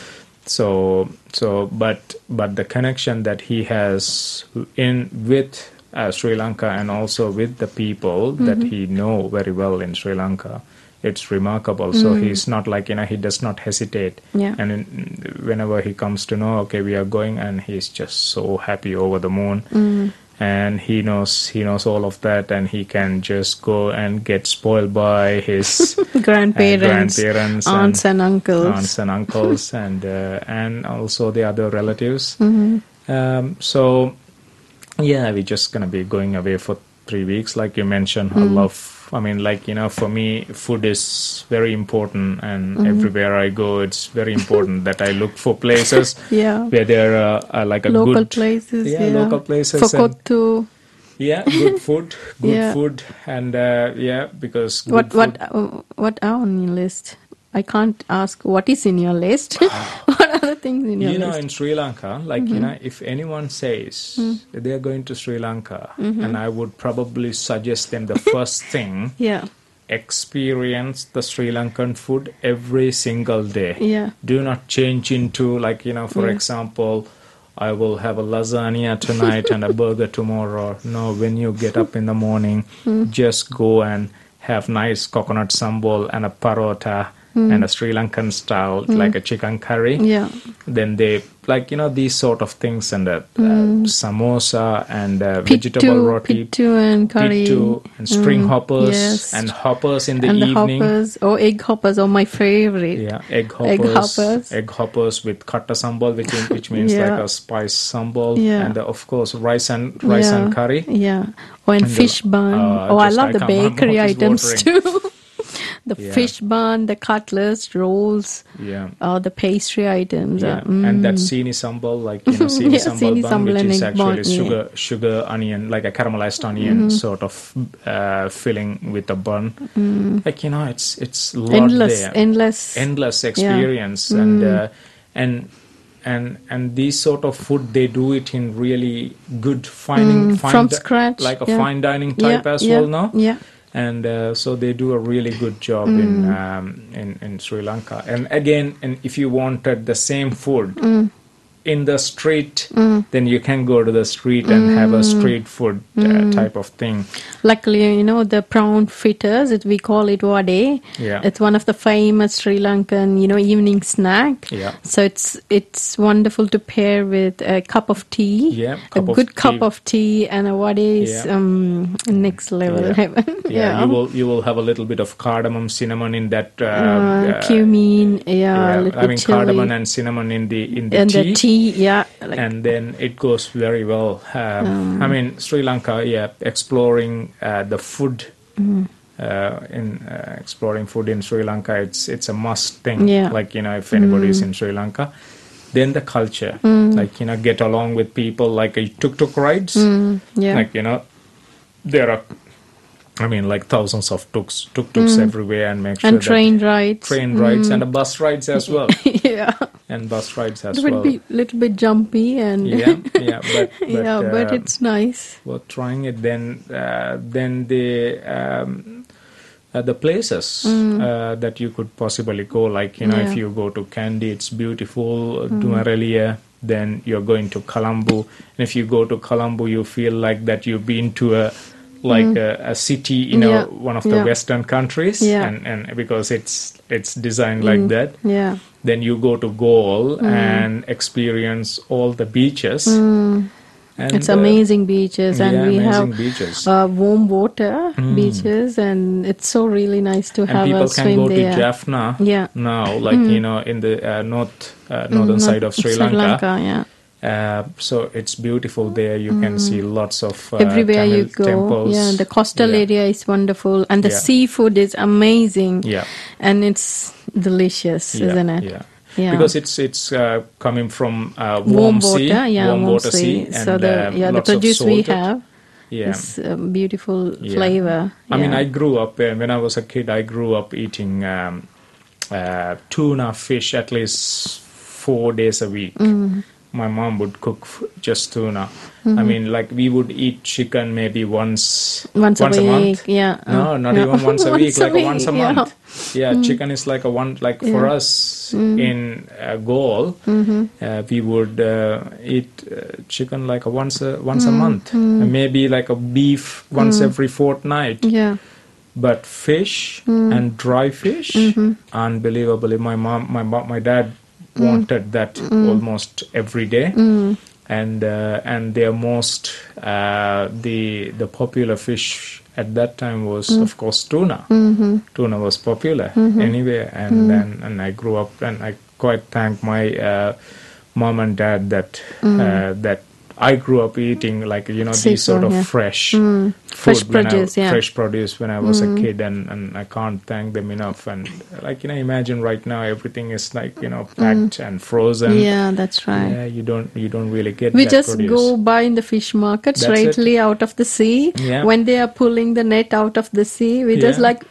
C: So so but but the connection that he has in with uh, Sri Lanka and also with the people that he know very well in Sri Lanka, it's remarkable. So he's not like, you know, he does not hesitate.
B: Yeah.
C: And in, whenever he comes to know, okay, we are going, and he's just so happy, over the moon. and he knows he knows all of that, and he can just go and get spoiled by his
B: grandparents,
C: uh, grandparents
B: aunts and, and uncles,
C: aunts and uncles, and uh, and also the other relatives.
B: Mm-hmm.
C: Um, so yeah, we're just gonna be going away for three weeks, like you mentioned. Mm. I love. I mean, like, you know, for me, food is very important, and mm-hmm. everywhere I go, it's very important that I look for places
B: yeah.
C: where there are uh, like a
B: local
C: good
B: places,
C: yeah,
B: yeah.
C: local places,
B: for Kotu.
C: Yeah, good food, good
B: yeah.
C: food, and uh, yeah, because good
B: what
C: food.
B: what uh, what are on your list? I can't ask what is in your list. What are the things in your
C: you
B: list?
C: You know, in Sri Lanka, like, mm-hmm. you know, if anyone says mm. they're going to Sri Lanka, mm-hmm. and I would probably suggest them the first thing,
B: yeah,
C: experience the Sri Lankan food every single day.
B: Yeah.
C: Do not change into, like, you know, for
B: yeah.
C: example, I will have a lasagna tonight and a burger tomorrow. No, when you get up in the morning, mm. just go and have nice coconut sambal and a parota. Mm. And a Sri Lankan style, mm. like a chicken curry.
B: Yeah.
C: Then they, like, you know, these sort of things, and uh,
B: mm.
C: uh, samosa and uh,
B: pittu,
C: vegetable roti.
B: Pittu and curry.
C: Pittu and spring
B: mm.
C: hoppers.
B: Yes.
C: And hoppers in the
B: and
C: evening.
B: The hoppers. Oh, egg hoppers are my favorite.
C: Yeah, egg hoppers.
B: Egg hoppers.
C: Egg hoppers with katta sambal, which, in, which means
B: yeah.
C: like a spice sambal.
B: Yeah.
C: And uh, of course, rice and rice
B: yeah.
C: and curry.
B: Yeah. Oh, and, and fish the, bun.
C: Uh,
B: oh, I
C: just,
B: love
C: I
B: the bakery items too. The
C: yeah.
B: fish bun, the cutlets, rolls,
C: yeah,
B: uh, the pastry items.
C: Yeah.
B: Uh, mm.
C: And that seeni sambal, like, you know, seeni
B: yeah,
C: sambal
B: seeni
C: bun,
B: sambal
C: which is actually
B: bun,
C: sugar,
B: yeah.
C: sugar onion, like a caramelized onion
B: mm-hmm.
C: sort of uh, filling with a bun.
B: Mm.
C: Like, you know, it's it's lot
B: endless,
C: there.
B: endless,
C: endless experience,
B: yeah.
C: and
B: mm.
C: uh, and. And and these sort of food, they do it in really good fine,
B: mm,
C: fine
B: from
C: di-
B: scratch,
C: like a
B: yeah.
C: fine dining type
B: yeah,
C: as
B: yeah,
C: well, no?
B: Yeah.
C: And uh, so they do a really good job
B: mm.
C: in, um, in in Sri Lanka. And again, and if you wanted the same food
B: mm.
C: in the street,
B: mm.
C: then you can go to the street and
B: mm.
C: have a street food uh,
B: mm.
C: type of thing.
B: Luckily, you know, the prawn fritters, it, we call it wade.
C: Yeah.
B: It's one of the famous Sri Lankan, you know, evening snack.
C: Yeah.
B: So it's it's wonderful to pair with a cup of tea.
C: Yeah.
B: A good
C: of
B: cup
C: tea.
B: of tea and a wade is
C: Yeah.
B: um, next level.
C: Yeah.
B: heaven.
C: Yeah.
B: yeah.
C: You will you will have a little bit of cardamom, cinnamon in that. Uh,
B: Uh,
C: uh,
B: cumin, yeah,
C: yeah.
B: a little
C: I mean,
B: chili.
C: cardamom and cinnamon in the in the
B: and
C: tea.
B: the tea, yeah. Like,
C: And then it goes very well. Um,
B: um,
C: I mean, Sri Lanka, yeah, exploring uh, the food,
B: mm.
C: uh, in uh, exploring food in Sri Lanka, it's it's a must thing.
B: Yeah.
C: Like, you know, if anybody
B: mm.
C: is in Sri Lanka, then the culture,
B: mm.
C: like, you know, get along with people, like a tuk-tuk rides,
B: mm. yeah.
C: like, you know, there are, I mean, like thousands of tuks, tuk-tuks
B: mm.
C: everywhere, and make sure
B: and
C: that
B: train rides,
C: train
B: mm.
C: rides and the bus rides as well,
B: yeah.
C: and bus rides as
B: It would
C: well.
B: be a little bit jumpy and
C: yeah, yeah, but, but
B: yeah, but
C: uh,
B: it's nice.
C: Well, trying it, then uh, then the um, uh, the places
B: Mm.
C: uh, that you could possibly go, like, you know,
B: Yeah.
C: if you go to Kandy, it's beautiful.
B: Mm.
C: Nuwara, then you're going to Colombo, and if you go to Colombo, you feel like that you've been to a like
B: Mm.
C: a, a city in
B: Yeah.
C: a, one of the
B: Yeah.
C: Western countries,
B: Yeah.
C: and and because it's it's designed like
B: Mm.
C: that.
B: Yeah.
C: Then you go to Galle and experience all the beaches.
B: Mm.
C: And,
B: It's
C: uh,
B: amazing beaches, and
C: yeah,
B: we
C: amazing
B: have
C: beaches.
B: uh, warm water
C: Mm.
B: beaches, and it's so really nice to
C: And
B: have
C: people
B: a
C: can
B: swim
C: go
B: there.
C: to Jaffna
B: Yeah.
C: now, like,
B: Mm.
C: you know, in the uh, north uh, northern
B: Mm,
C: side of Sri,
B: Sri
C: Lanka.
B: Lanka, yeah.
C: Uh, so it's beautiful there. You can see lots of uh,
B: Everywhere
C: Tamil
B: you go,
C: temples.
B: yeah, the coastal
C: Yeah.
B: area is wonderful, and the
C: Yeah.
B: seafood is amazing,
C: Yeah,
B: and it's delicious,
C: yeah,
B: isn't it?
C: Yeah.
B: Yeah.
C: Because it's it's uh, coming from uh, warm,
B: warm
C: sea,
B: water, yeah,
C: warm water sea, and
B: so the
C: uh,
B: yeah, the
C: lots of
B: produce we
C: salted.
B: have
C: Yeah.
B: is um, beautiful
C: Yeah.
B: flavor.
C: I mean,
B: yeah.
C: I grew up uh, when I was a kid. I grew up eating um, uh, tuna fish at least four days a week.
B: Mm.
C: My mom would cook f- just tuna.
B: Mm-hmm.
C: I mean, like, we would eat chicken maybe once
B: once,
C: once
B: a
C: a
B: week,
C: month.
B: yeah.
C: No,
B: uh,
C: not
B: no.
C: even once a week,
B: Once a
C: like a
B: week,
C: once a
B: yeah.
C: month. Yeah, chicken is like a one, like for
B: Yeah.
C: us
B: Mm.
C: in uh, Galle,
B: Mhm.
C: uh, we would uh, eat uh, chicken like a once a, once a
B: Mm,
C: month,
B: mm.
C: and maybe like a beef once
B: Mm.
C: every fortnight.
B: Yeah.
C: But fish
B: Mm.
C: and dry fish,
B: Mhm.
C: unbelievably, my mom, my mom, my dad wanted that
B: Mm.
C: almost every day.
B: Mm.
C: and uh, and their most uh, the the popular fish at that time was mm. of course tuna. Mm-hmm. Tuna was popular mm-hmm. anyway, and then mm. and I grew up, and I quite thank my uh, mom and dad that mm. uh, that I grew up eating like you know
B: Seafood,
C: these sort of
B: yeah.
C: fresh
B: mm.
C: food
B: fresh
C: when
B: produce,
C: I,
B: yeah.
C: fresh produce when I was
B: mm.
C: a kid, and, and I can't thank them enough. And like you know, imagine right now everything is like you know packed mm. and frozen.
B: Yeah, that's right.
C: Yeah, you don't you don't really get.
B: We
C: that
B: just
C: produce.
B: go buy in the fish market
C: That's
B: straightly
C: it.
B: out of the sea.
C: Yeah.
B: When they are pulling the net out of the sea, we
C: Yeah.
B: just like,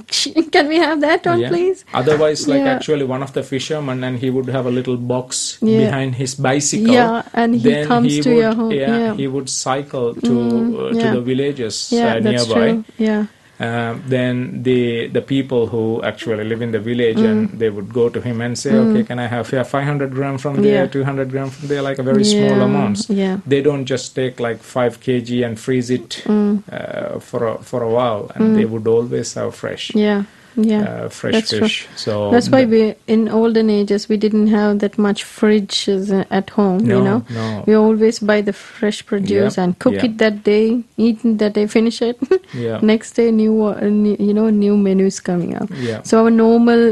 B: can we have that one,
C: Yeah.
B: please?
C: Otherwise, like
B: Yeah.
C: actually, one of the fishermen, and he would have a little box
B: Yeah.
C: behind his bicycle.
B: Yeah, and he
C: then
B: comes
C: he
B: to
C: would,
B: your home.
C: Yeah,
B: Yeah.
C: he would cycle to
B: Mm,
C: uh, to
B: yeah.
C: the villages
B: Yeah,
C: uh,
B: that's
C: nearby.
B: true. Yeah.
C: Um, then the the people who actually live in the village, and they would go to him and say, okay, can I have yeah, five hundred gram from there,
B: Yeah.
C: two hundred gram from there, like a very small
B: Yeah,
C: amounts.
B: yeah.
C: They don't just take like five kilograms and freeze it uh, for a, for a while, and they would always have fresh.
B: Yeah. Yeah,
C: Uh, fresh
B: that's
C: fish.
B: true.
C: So
B: That's why
C: the-
B: we, in olden ages, we didn't have that much fridges uh, at home.
C: No,
B: you know,
C: no.
B: we always buy the fresh produce
C: Yeah,
B: and cook
C: yeah.
B: it that day, eat it that day, finish it.
C: Yeah.
B: Next day, new, uh, new, you know, new menus coming up.
C: Yeah.
B: So our normal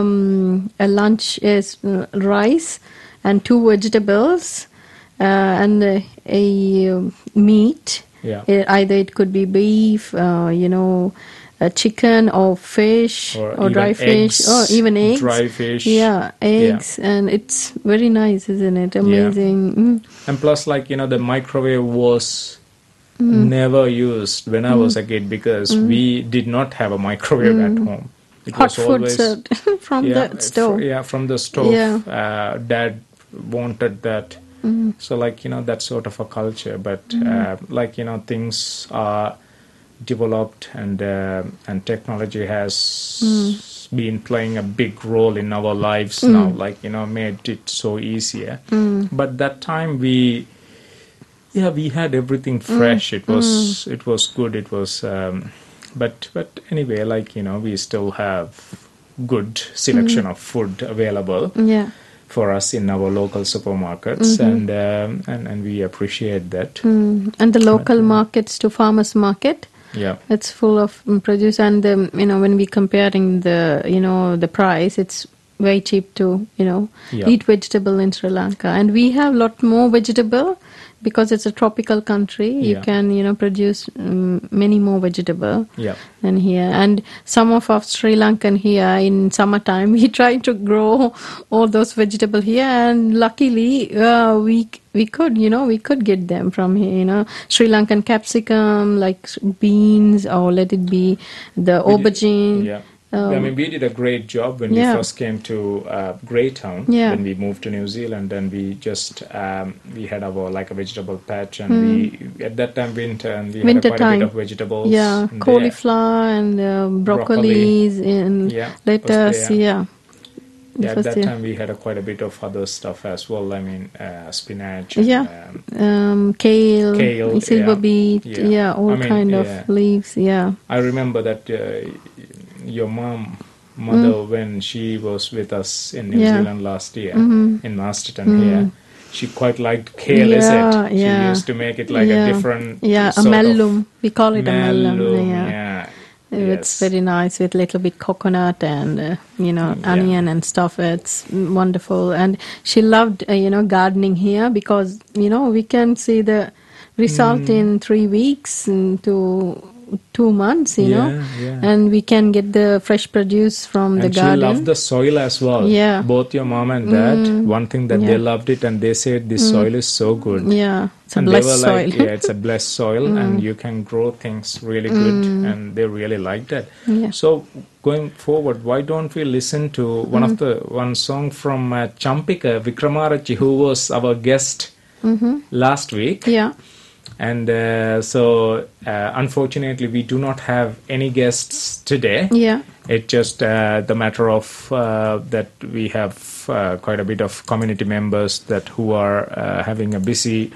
B: um, uh, lunch is uh, rice and two vegetables uh, and uh, a um, meat.
C: Yeah.
B: Uh, either it could be beef, uh, you know. Uh, chicken or fish
C: Or
B: or,
C: even
B: dry fish
C: eggs,
B: or even eggs,
C: dry fish.
B: yeah, eggs, and it's very nice, isn't it? Amazing. Mm.
C: And plus, like, you know, the microwave was never used when I was a kid, because we did not have a microwave at home. It
B: Hot
C: was
B: food
C: always
B: served from
C: yeah,
B: the stove.
C: fr- yeah, from the stove.
B: Yeah.
C: Uh, Dad wanted that. So, like, you know, that's sort of a culture. But, uh, like, you know, things are developed, and uh, and technology has been playing a big role in our lives now, like, you know, made it so easier. But that time we yeah we had everything fresh. It was it was good. It was um, but but anyway, like, you know, we still have good selection of food available
B: Yeah.
C: for us in our local supermarkets, and, um, and and we appreciate that.
B: Mm. And the local markets to farmers market,
C: Yeah.
B: it's full of mm, produce, and um, you know, when we comparing the you know the price, it's very cheap to you know
C: Yeah.
B: eat vegetable in Sri Lanka, and we have lot more vegetable because it's a tropical country. You
C: Yeah.
B: can you know produce um, many more vegetable
C: Yeah.
B: than here. And some of our Sri Lankan here in summertime, we try to grow all those vegetable here, and luckily uh, we we could you know we could get them from here. You know, Sri Lankan capsicum, like beans, or let it be the
C: We did-
B: aubergine.
C: Yeah.
B: Um,
C: I mean, we did a great job when
B: yeah.
C: we first came to uh, Greytown.
B: Yeah.
C: When we moved to New Zealand, and we just um, we had our like a vegetable patch, and we at that time winter, and we
B: Winter
C: had a quite a
B: time.
C: bit of vegetables.
B: Yeah,
C: there.
B: cauliflower and uh,
C: Broccoli.
B: broccolis and
C: Yeah, was
B: lettuce.
C: there.
B: Yeah.
C: Yeah, at
B: was
C: that
B: there.
C: time we had a quite a bit of other stuff as well. I mean, uh, spinach. And,
B: Yeah.
C: um,
B: Um, kale,
C: Kale,
B: silver
C: yeah.
B: beet,
C: Yeah.
B: yeah, all
C: I mean,
B: kind
C: yeah.
B: of leaves. Yeah.
C: I remember that uh, your mom, mother, when she was with us in New
B: Yeah.
C: Zealand last year, in Masterton here, she quite liked kale, is
B: Yeah,
C: it? She
B: yeah.
C: used to make it like
B: Yeah.
C: a different
B: Yeah, a
C: sort of
B: mellum. We call it a mellum.
C: mellum,
B: Yeah.
C: yeah.
B: It's
C: Yes.
B: very nice with little bit coconut and uh, you know
C: Yeah.
B: onion and stuff. It's wonderful, and she loved uh, you know gardening here because you know we can see the result
C: Mm.
B: in three weeks mm, to two months. You know,
C: Yeah, yeah.
B: and we can get the fresh produce from the
C: And she
B: garden.
C: loved the soil as well.
B: Yeah.
C: Both your mom and dad, one thing that they
B: Yeah.
C: loved it, and they said this soil is so good.
B: Yeah, it's a
C: And they
B: blessed
C: were
B: soil.
C: like, yeah, it's a blessed soil, and you can grow things really good, and they really liked it.
B: Yeah.
C: So going forward, why don't we listen to one of the one song from uh, Champika Vikramarachi, who was our guest last week?
B: Yeah.
C: And uh, so, uh, unfortunately, we do not have any guests today.
B: Yeah.
C: It's just uh, the matter of uh, that we have uh, quite a bit of community members that who are uh, having a busy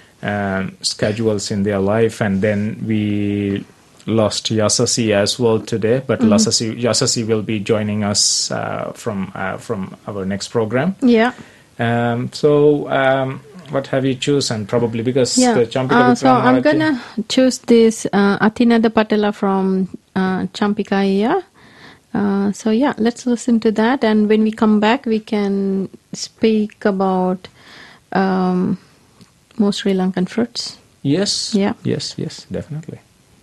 C: um, schedules in their life, and then we lost Yasasi as well today. But
B: Mm-hmm.
C: Yasasi, Yasasi will be joining us uh, from uh, from our next program.
B: Yeah.
C: Um, so um, what have you chosen? Probably because
B: Yeah.
C: the Champika
B: Uh, so I'm
C: Wickramarajya-
B: gonna choose this uh, Atinada Patala from uh, Champika Iya. Uh, so yeah, let's listen to that, and when we come back, we can speak about um, more Sri Lankan fruits.
C: Yes.
B: Yeah.
C: Yes. Yes. Definitely.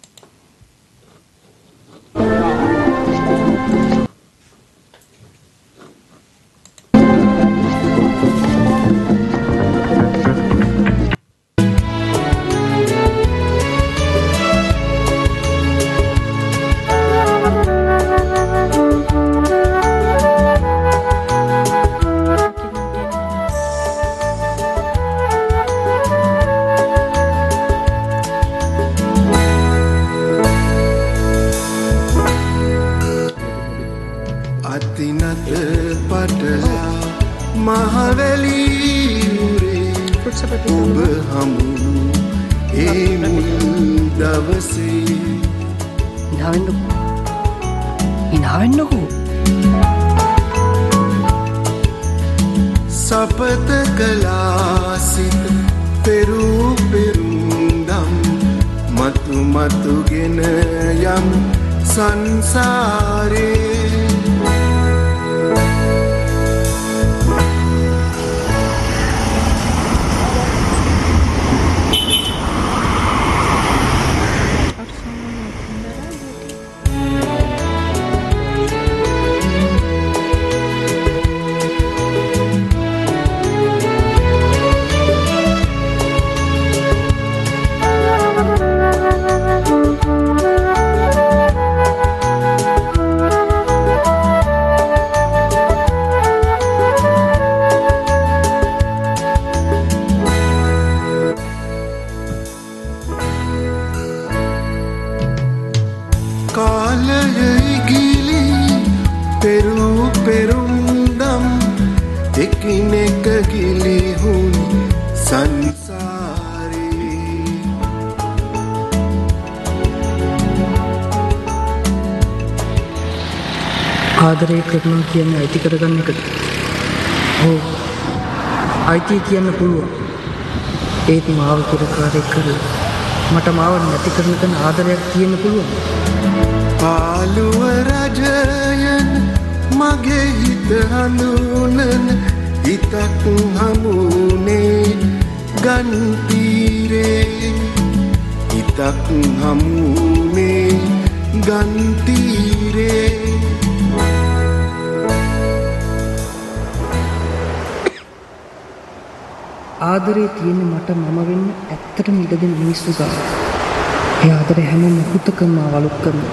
F: ආදරය කරනවා කියන්නේ අයිති කරගන්න එකද? ඔව්. අයිති කියන්න පුළුවන්. ඒත් මාව කිරකාරයෙක් කරලා මට මාව නැති කරන කෙන ආදරයක් කියන්න පුළුවන්.
G: පාළුව රජයන් මගේ හිත හඳුනන හිතක් හමුනේ ගන්තිරේ හිතක් හමුනේ ගන්තිරේ
F: ආදරේ තියෙන්නේ මට මම වෙන්න ඇත්තටම ඉඩ දෙන මිනිස්සු ගාව. ඒ ආදරේ හැම මොහොතකම වලුක් කරනවා.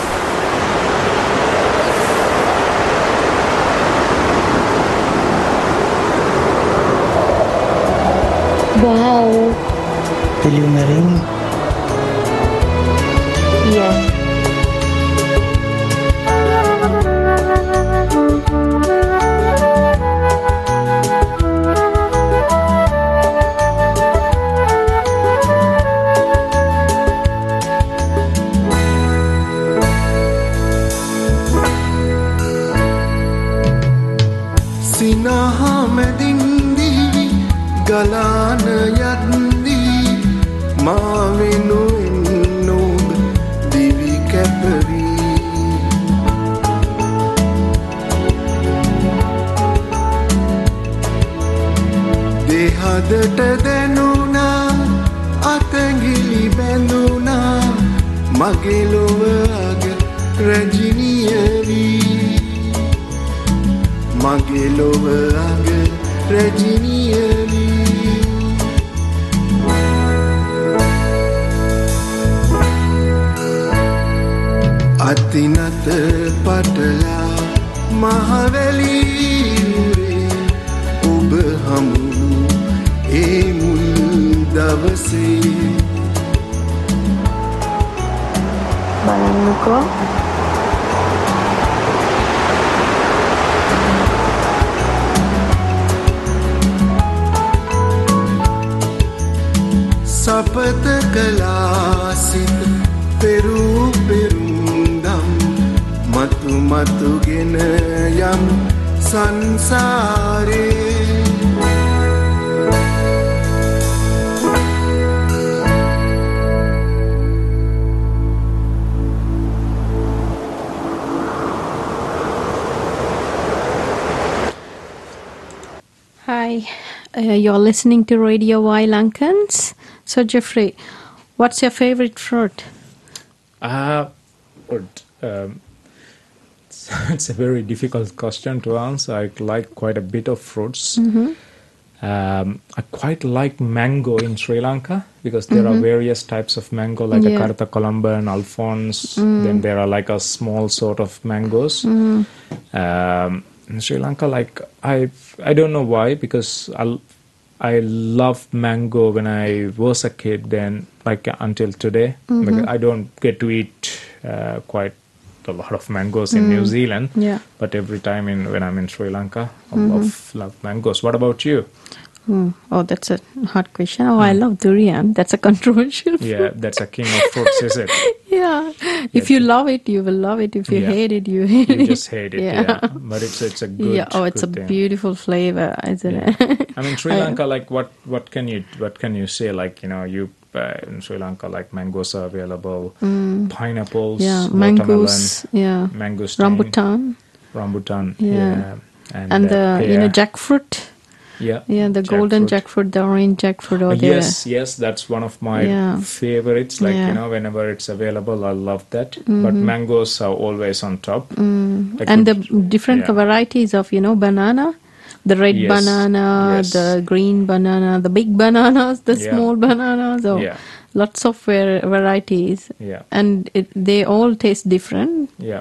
H: Wow.
F: Will you marry me?
H: Yes.
G: ගලාන යද්දී මා වෙනුවෙන් ඔබ දිවි කැපවී දෙහදට දැනුණා අතැඟිලි බැඳුණා මගේ ලොව අග රැජිනිය වී මගේ ලොව අග රැජිනිය වී අතිනත පටලා මහවැලියුරේ ඔබ හමු ඒ මුල් දවසේ
H: බලන්නකෝ
G: සපත කළා සිත පෙරු පෙරුම්දම් මතු මතුගෙන යම් සංසාරේ
B: Uh, you're listening to Radio Y Lankans. So, Jeffrey, what's your favorite fruit?
C: Uh, fruit. Um, it's, it's a very difficult question to answer. I like quite a bit of fruits.
B: Mm-hmm.
C: Um, I quite like mango in Sri Lanka because there
B: Mm-hmm.
C: are various types of mango, like
B: Yeah.
C: a Karta Columba and Alphonse.
B: Mm.
C: Then there are like a small sort of mangoes.
B: Mm.
C: Um, in Sri Lanka, like I, I don't know why, because I, I loved mango when I was a kid. Then, like until today,
B: Mhm.
C: because I don't get to eat uh, quite a lot of mangoes in
B: Mm.
C: New Zealand.
B: Yeah.
C: But every time in when I'm in Sri Lanka, I
B: Mhm.
C: love love mangoes. What about you?
B: Mm. Oh, that's a hard question. Oh, I love durian. That's a controversial fruit.
C: Yeah, that's a king of fruits, is it?
B: Yeah. If you love it, you will love it. If you
C: Yeah.
B: hate it, you hate it.
C: You just hate it, yeah. But it's it's a good.
B: Yeah. Oh, it's a
C: good thing.
B: beautiful flavor, isn't
C: Yeah.
B: it?
C: I mean, Sri
B: I-
C: Lanka, like what what can you what can you say? Like you know, you uh, in Sri Lanka, like mangoes are available,
B: Mm.
C: pineapples,
B: Yeah,
C: watermelon,
B: mangoes, yeah.
C: mangosteen,
B: Rambutan.
C: rambutan,
B: Yeah.
C: yeah,
B: And,
C: and, uh,
B: the, you know,
C: pear.
B: jackfruit.
C: Yeah,
B: Yeah, the golden jackfruit, the orange jackfruit
C: Uh,
B: over there.
C: yes, yes, that's one of my
B: Yeah.
C: favorites. Like
B: Yeah.
C: you know, whenever it's available, I love that. But
B: Mhm.
C: mangoes are always on top.
B: Mm.
C: I
B: And the
C: could-
B: different
C: yeah.
B: varieties of, you know, banana. The red
C: Yes,
B: banana,
C: yes.
B: the green banana, the big bananas, the
C: Yeah.
B: small bananas. Oh,
C: Yeah.
B: lots of var- varieties.
C: Yeah.
B: And it, they all taste different.
C: Yeah,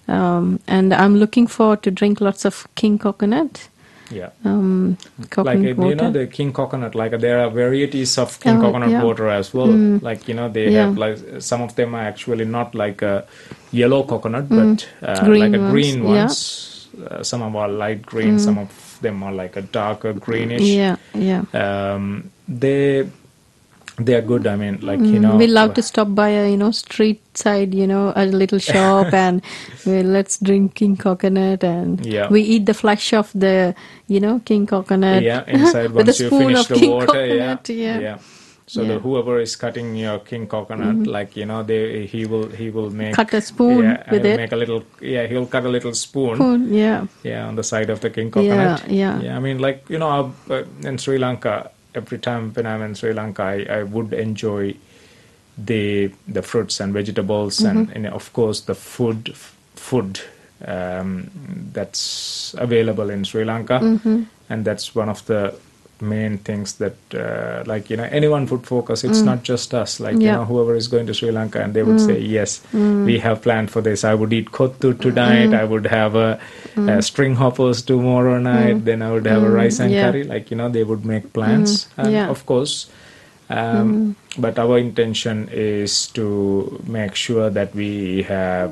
B: Um, and I'm looking forward to drink lots of king coconut.
C: yeah.
B: Um, coconut
C: Like uh,
B: water.
C: you know the king coconut, like uh, there are varieties of king
B: Oh,
C: coconut
B: yeah.
C: water as well.
B: Mm.
C: Like you know they
B: Yeah.
C: have like some of them are actually not like a yellow coconut,
B: Mm.
C: but uh,
B: Green
C: like a
B: ones,
C: green
B: yeah.
C: ones. Uh, some of are light green,
B: Mm.
C: some of them are like a darker greenish.
B: Yeah, yeah.
C: Um, they they are good. I mean, like you
B: Mm,
C: know,
B: we love to stop by a, you know, street side, you know, a little shop, and we, let's drink king coconut, and
C: Yeah.
B: we eat the flesh of the, you know, king coconut.
C: yeah, inside
B: with a
C: once you
B: spoon
C: finish
B: of
C: the
B: king
C: water, yeah,
B: coconut, yeah.
C: yeah. So
B: Yeah.
C: the whoever is cutting your king coconut,
B: Mhm.
C: like you know, they he will he will make
B: Cut a spoon
C: yeah,
B: with
C: he'll
B: it.
C: Make a little yeah, he'll cut a little spoon.
B: Spoon, yeah.
C: Yeah, on the side of the king coconut.
B: yeah.
C: Yeah, I mean, like you know, uh, in Sri Lanka, every time when I'm in Sri Lanka, I, I would enjoy the the fruits and vegetables, and,
B: Mhm.
C: and of course the food food um, that's available in Sri Lanka,
B: Mhm.
C: and that's one of the main things that uh, like you know anyone would focus. It's
B: Mm.
C: not just us, like you
B: Yeah.
C: know whoever is going to Sri Lanka, and they would
B: Mm.
C: say yes,
B: Mm.
C: we have planned for this. I would eat kottu tonight.
B: Mm.
C: I would have a,
B: Mm.
C: a string hoppers tomorrow night.
B: Mm.
C: Then I would have a
B: Mm.
C: rice and
B: Yeah.
C: curry. Like you know they would make plans,
B: Mm.
C: and
B: Yeah.
C: of course. Um, But our intention is to make sure that we have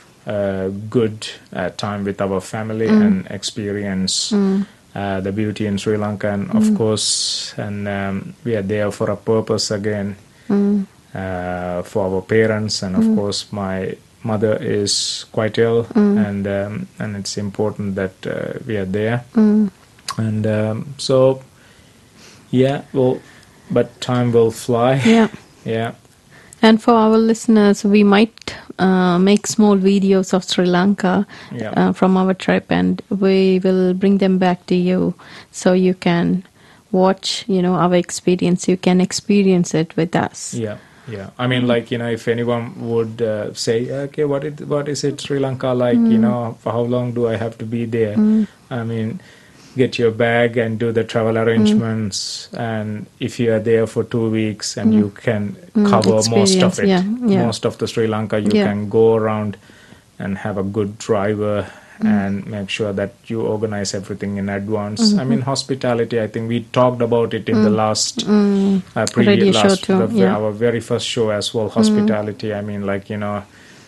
C: a good uh, time with our family
B: Mm.
C: and experience
B: Mm.
C: uh, the beauty in Sri Lanka, and of
B: Mm.
C: course, and um, we are there for a purpose again,
B: Mm.
C: uh, for our parents, and of
B: Mm.
C: course, my mother is quite ill,
B: Mm.
C: and um, and it's important that uh, we are there,
B: Mm.
C: and um, so yeah, well, but time will fly.
B: Yeah.
C: Yeah.
B: And for our listeners, we might uh, make small videos of Sri Lanka
C: Yeah.
B: uh, from our trip, and we will bring them back to you so you can watch, you know, our experience. You can experience it with us.
C: Yeah, yeah. I mean, like you know, if anyone would uh, say, okay, what it, what is it Sri Lanka like? You
B: Mm.
C: know, for how long do I have to be there?
B: Mm.
C: I mean, get your bag and do the travel arrangements. And if you are there for two weeks and
B: Mm.
C: you can
B: Mm,
C: cover most
B: experience,
C: of it,
B: yeah, yeah.
C: most of the Sri Lanka, you
B: Yeah.
C: can go around and have a good driver.
B: Mm.
C: And make sure that you organize everything in advance. I
B: Mhm.
C: mean, hospitality, I think we talked about it in the
B: Mm.
C: last
B: Mm.
C: uh, previous
B: Radio show
C: last,
B: too,
C: the,
B: yeah.
C: our very first show as well, hospitality. I mean, like you know,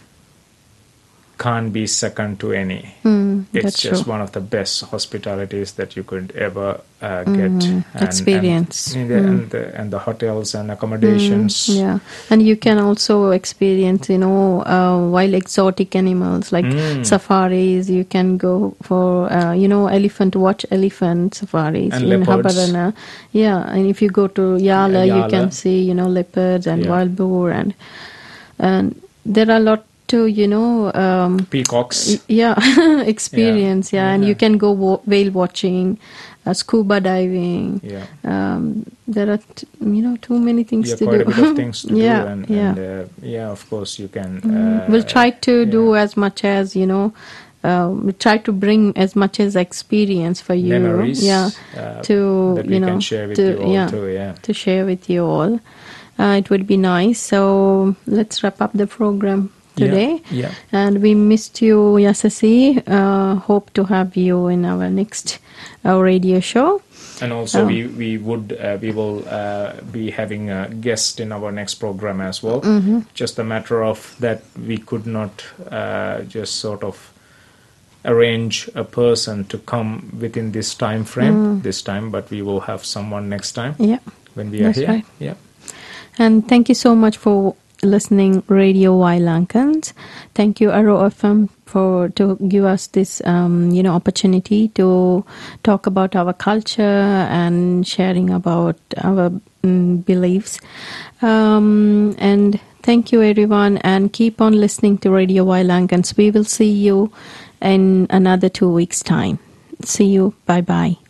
C: can't be second to any.
B: Mm,
C: It's
B: that's
C: just
B: true.
C: one of the best hospitalities that you could ever uh,
B: Mm,
C: get.
B: experience.
C: and, and, the,
B: Mm.
C: and, the, and the hotels and accommodations.
B: Mm, yeah, and you can also experience, you know, uh, wild exotic animals like
C: Mm.
B: safaris. You can go for, uh, you know, elephant watch elephant safaris
C: And
B: in
C: leopards.
B: Habarana. Yeah, and if you go to Yala,
C: Yeah,
B: you
C: Yala.
B: can see, you know, leopards and
C: Yeah.
B: wild boar, and and there are a lot to, you know, um,
C: peacocks.
B: Yeah, experience. Yeah, yeah. And
C: yeah.
B: you can go wa- whale watching, uh, scuba diving.
C: Yeah,
B: um, there are t- you know too many things
C: yeah,
B: to
C: quite
B: do.
C: a bit of things to
B: yeah,
C: do, and
B: yeah,
C: and, uh, yeah. Of course, you can.
B: Mm.
C: Uh,
B: we'll try to
C: yeah.
B: do as much as you know. Uh, we try to bring as much as experience for you,
C: memories,
B: yeah,
C: uh,
B: to
C: that
B: you
C: we
B: know,
C: can share with
B: to,
C: you all
B: yeah,
C: too, yeah,
B: to share with you all. Uh, it would be nice. So let's wrap up the program today.
C: Yeah, yeah.
B: And we missed you, Yasasi. Uh, hope to have you in our next uh, radio show.
C: And also,
B: oh.
C: we we would uh, we will uh, be having a guest in our next program as well.
B: Mm-hmm.
C: Just a matter of that we could not uh, just sort of arrange a person to come within this time frame
B: mm.
C: this time, but we will have someone next time.
B: Yeah,
C: when we are
B: that's
C: here.
B: Right.
C: Yeah.
B: And thank you so much for listening, Radio Sri Lankans. Thank you, Aro F M, for to give us this, um, you know, opportunity to talk about our culture and sharing about our um, beliefs. Um, and thank you, everyone, and keep on listening to Radio Sri Lankans. We will see you in another two weeks' time. See you. Bye bye.